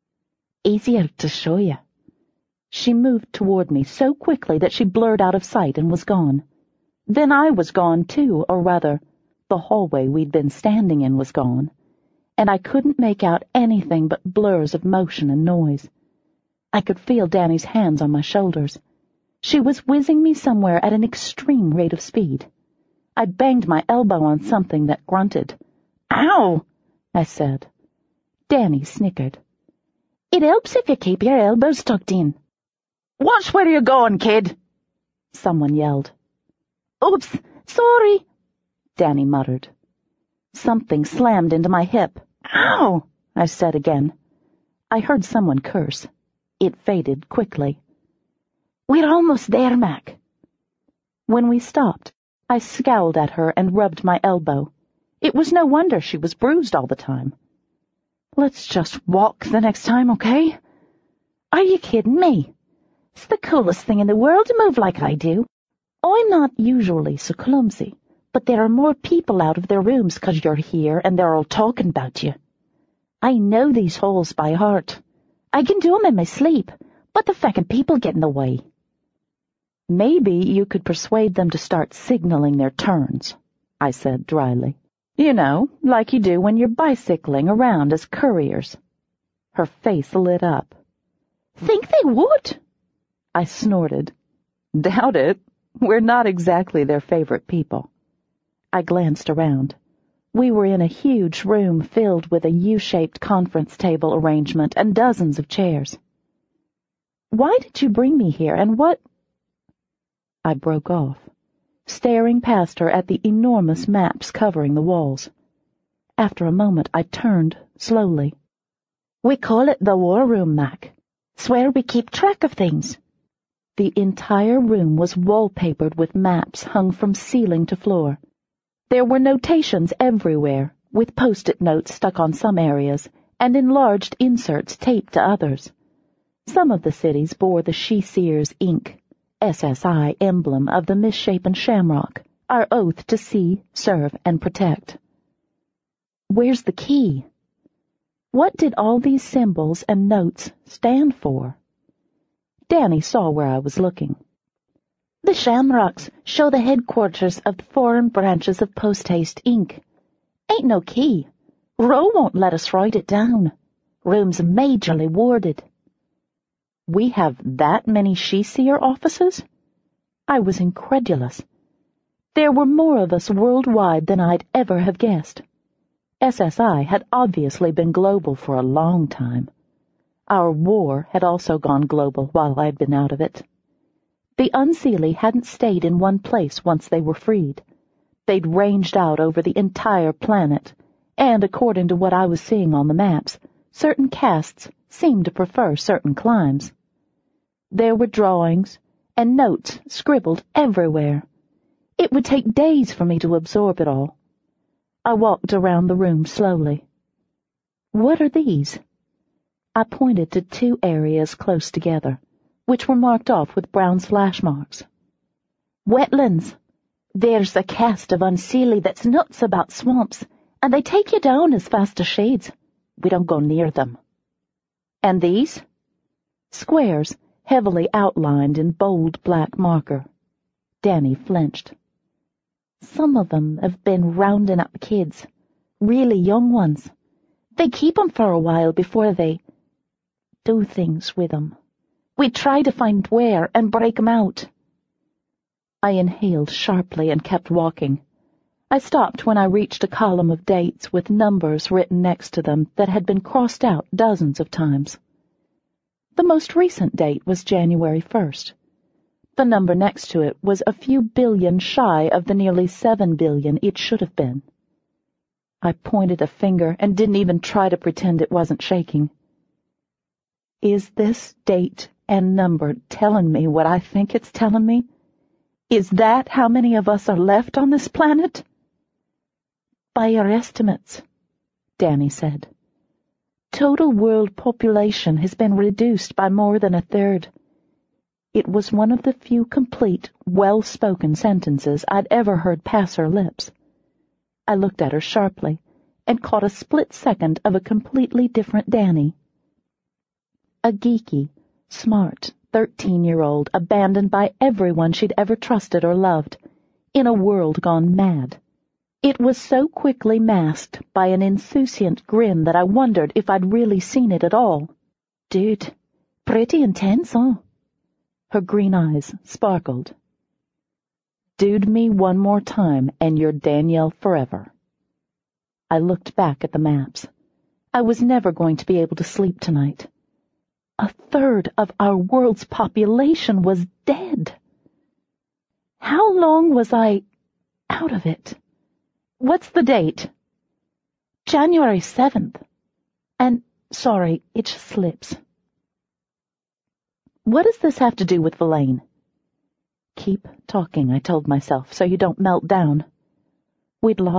Easier to show you. She moved toward me so quickly that she blurred out of sight and was gone. Then I was gone too, or rather, the hallway we'd been standing in was gone, and I couldn't make out anything but blurs of motion and noise. I could feel Danny's hands on my shoulders. She was whizzing me somewhere at an extreme rate of speed. I banged my elbow on something that grunted. Ow! I said. Danny snickered. It helps if you keep your elbows tucked in. Watch where you're going, kid! Someone yelled. Oops, sorry, Danny muttered. Something slammed into my hip. Ow! I said again. I heard someone curse. It faded quickly. We're almost there, Mac. When we stopped, I scowled at her and rubbed my elbow. It was no wonder she was bruised all the time. Let's just walk the next time, okay? Are you kidding me? It's the coolest thing in the world to move like I do. I'm not usually so clumsy, but there are more people out of their rooms 'cause you're here and they're all talking about you. I know these halls by heart. I can do 'em in my sleep, but the feckin' people get in the way. Maybe you could persuade them to start signaling their turns, I said dryly. You know, like you do when you're bicycling around as couriers. Her face lit up. Think they would? I snorted. Doubt it. We're not exactly their favorite people. I glanced around. We were in a huge room filled with a U-shaped conference table arrangement and dozens of chairs. Why did you bring me here, and what— I broke off, staring past her at the enormous maps covering the walls. After a moment, I turned slowly. We call it the War Room, Mac. It's where we keep track of things. The entire room was wallpapered with maps hung from ceiling to floor. There were notations everywhere, with post-it notes stuck on some areas, and enlarged inserts taped to others. Some of the cities bore the She-Seers Incorporated, S S I emblem of the misshapen shamrock, our oath to see, serve, and protect. Where's the key? What did all these symbols and notes stand for? Danny saw where I was looking. The shamrocks show the headquarters of the foreign branches of Posthaste Incorporated. Ain't no key. Ro won't let us write it down. Room's majorly warded. We have that many She-Seer offices? I was incredulous. There were more of us worldwide than I'd ever have guessed. S S I had obviously been global for a long time. Our war had also gone global while I'd been out of it. The Unseelie hadn't stayed in one place once they were freed. They'd ranged out over the entire planet, and according to what I was seeing on the maps, certain castes seemed to prefer certain climes. There were drawings and notes scribbled everywhere. It would take days for me to absorb it all. I walked around the room slowly. What are these? I pointed to two areas close together, which were marked off with brown slash marks. Wetlands. There's a caste of Unseelie that's nuts about swamps, and they take you down as fast as shades. We don't go near them. And these? Squares, heavily outlined in bold black marker. Danny flinched. Some of them have been rounding up kids, really young ones. They keep 'em for a while before they do things with 'em. We try to find where and break 'em out." I inhaled sharply and kept walking. I stopped when I reached a column of dates with numbers written next to them that had been crossed out dozens of times. The most recent date was January first. The number next to it was a few billion shy of the nearly seven billion it should have been. I pointed a finger and didn't even try to pretend it wasn't shaking. Is this date and number telling me what I think it's telling me? Is that how many of us are left on this planet? "By your estimates," Danny said, "total world population has been reduced by more than a third." It was one of the few complete, well-spoken sentences I'd ever heard pass her lips. I looked at her sharply and caught a split second of a completely different Danny. A geeky, smart, thirteen-year-old abandoned by everyone she'd ever trusted or loved, in a world gone mad. It was so quickly masked by an insouciant grin that I wondered if I'd really seen it at all. "Dude, pretty intense, huh?" Her green eyes sparkled. "Dude me one more time, and you're Danielle forever." I looked back at the maps. I was never going to be able to sleep tonight. A third of our world's population was dead. How long was I out of it? What's the date? January seventh. And, sorry, it just slips. What does this have to do with Verlaine? Keep talking, I told myself, so you don't melt down. We'd lost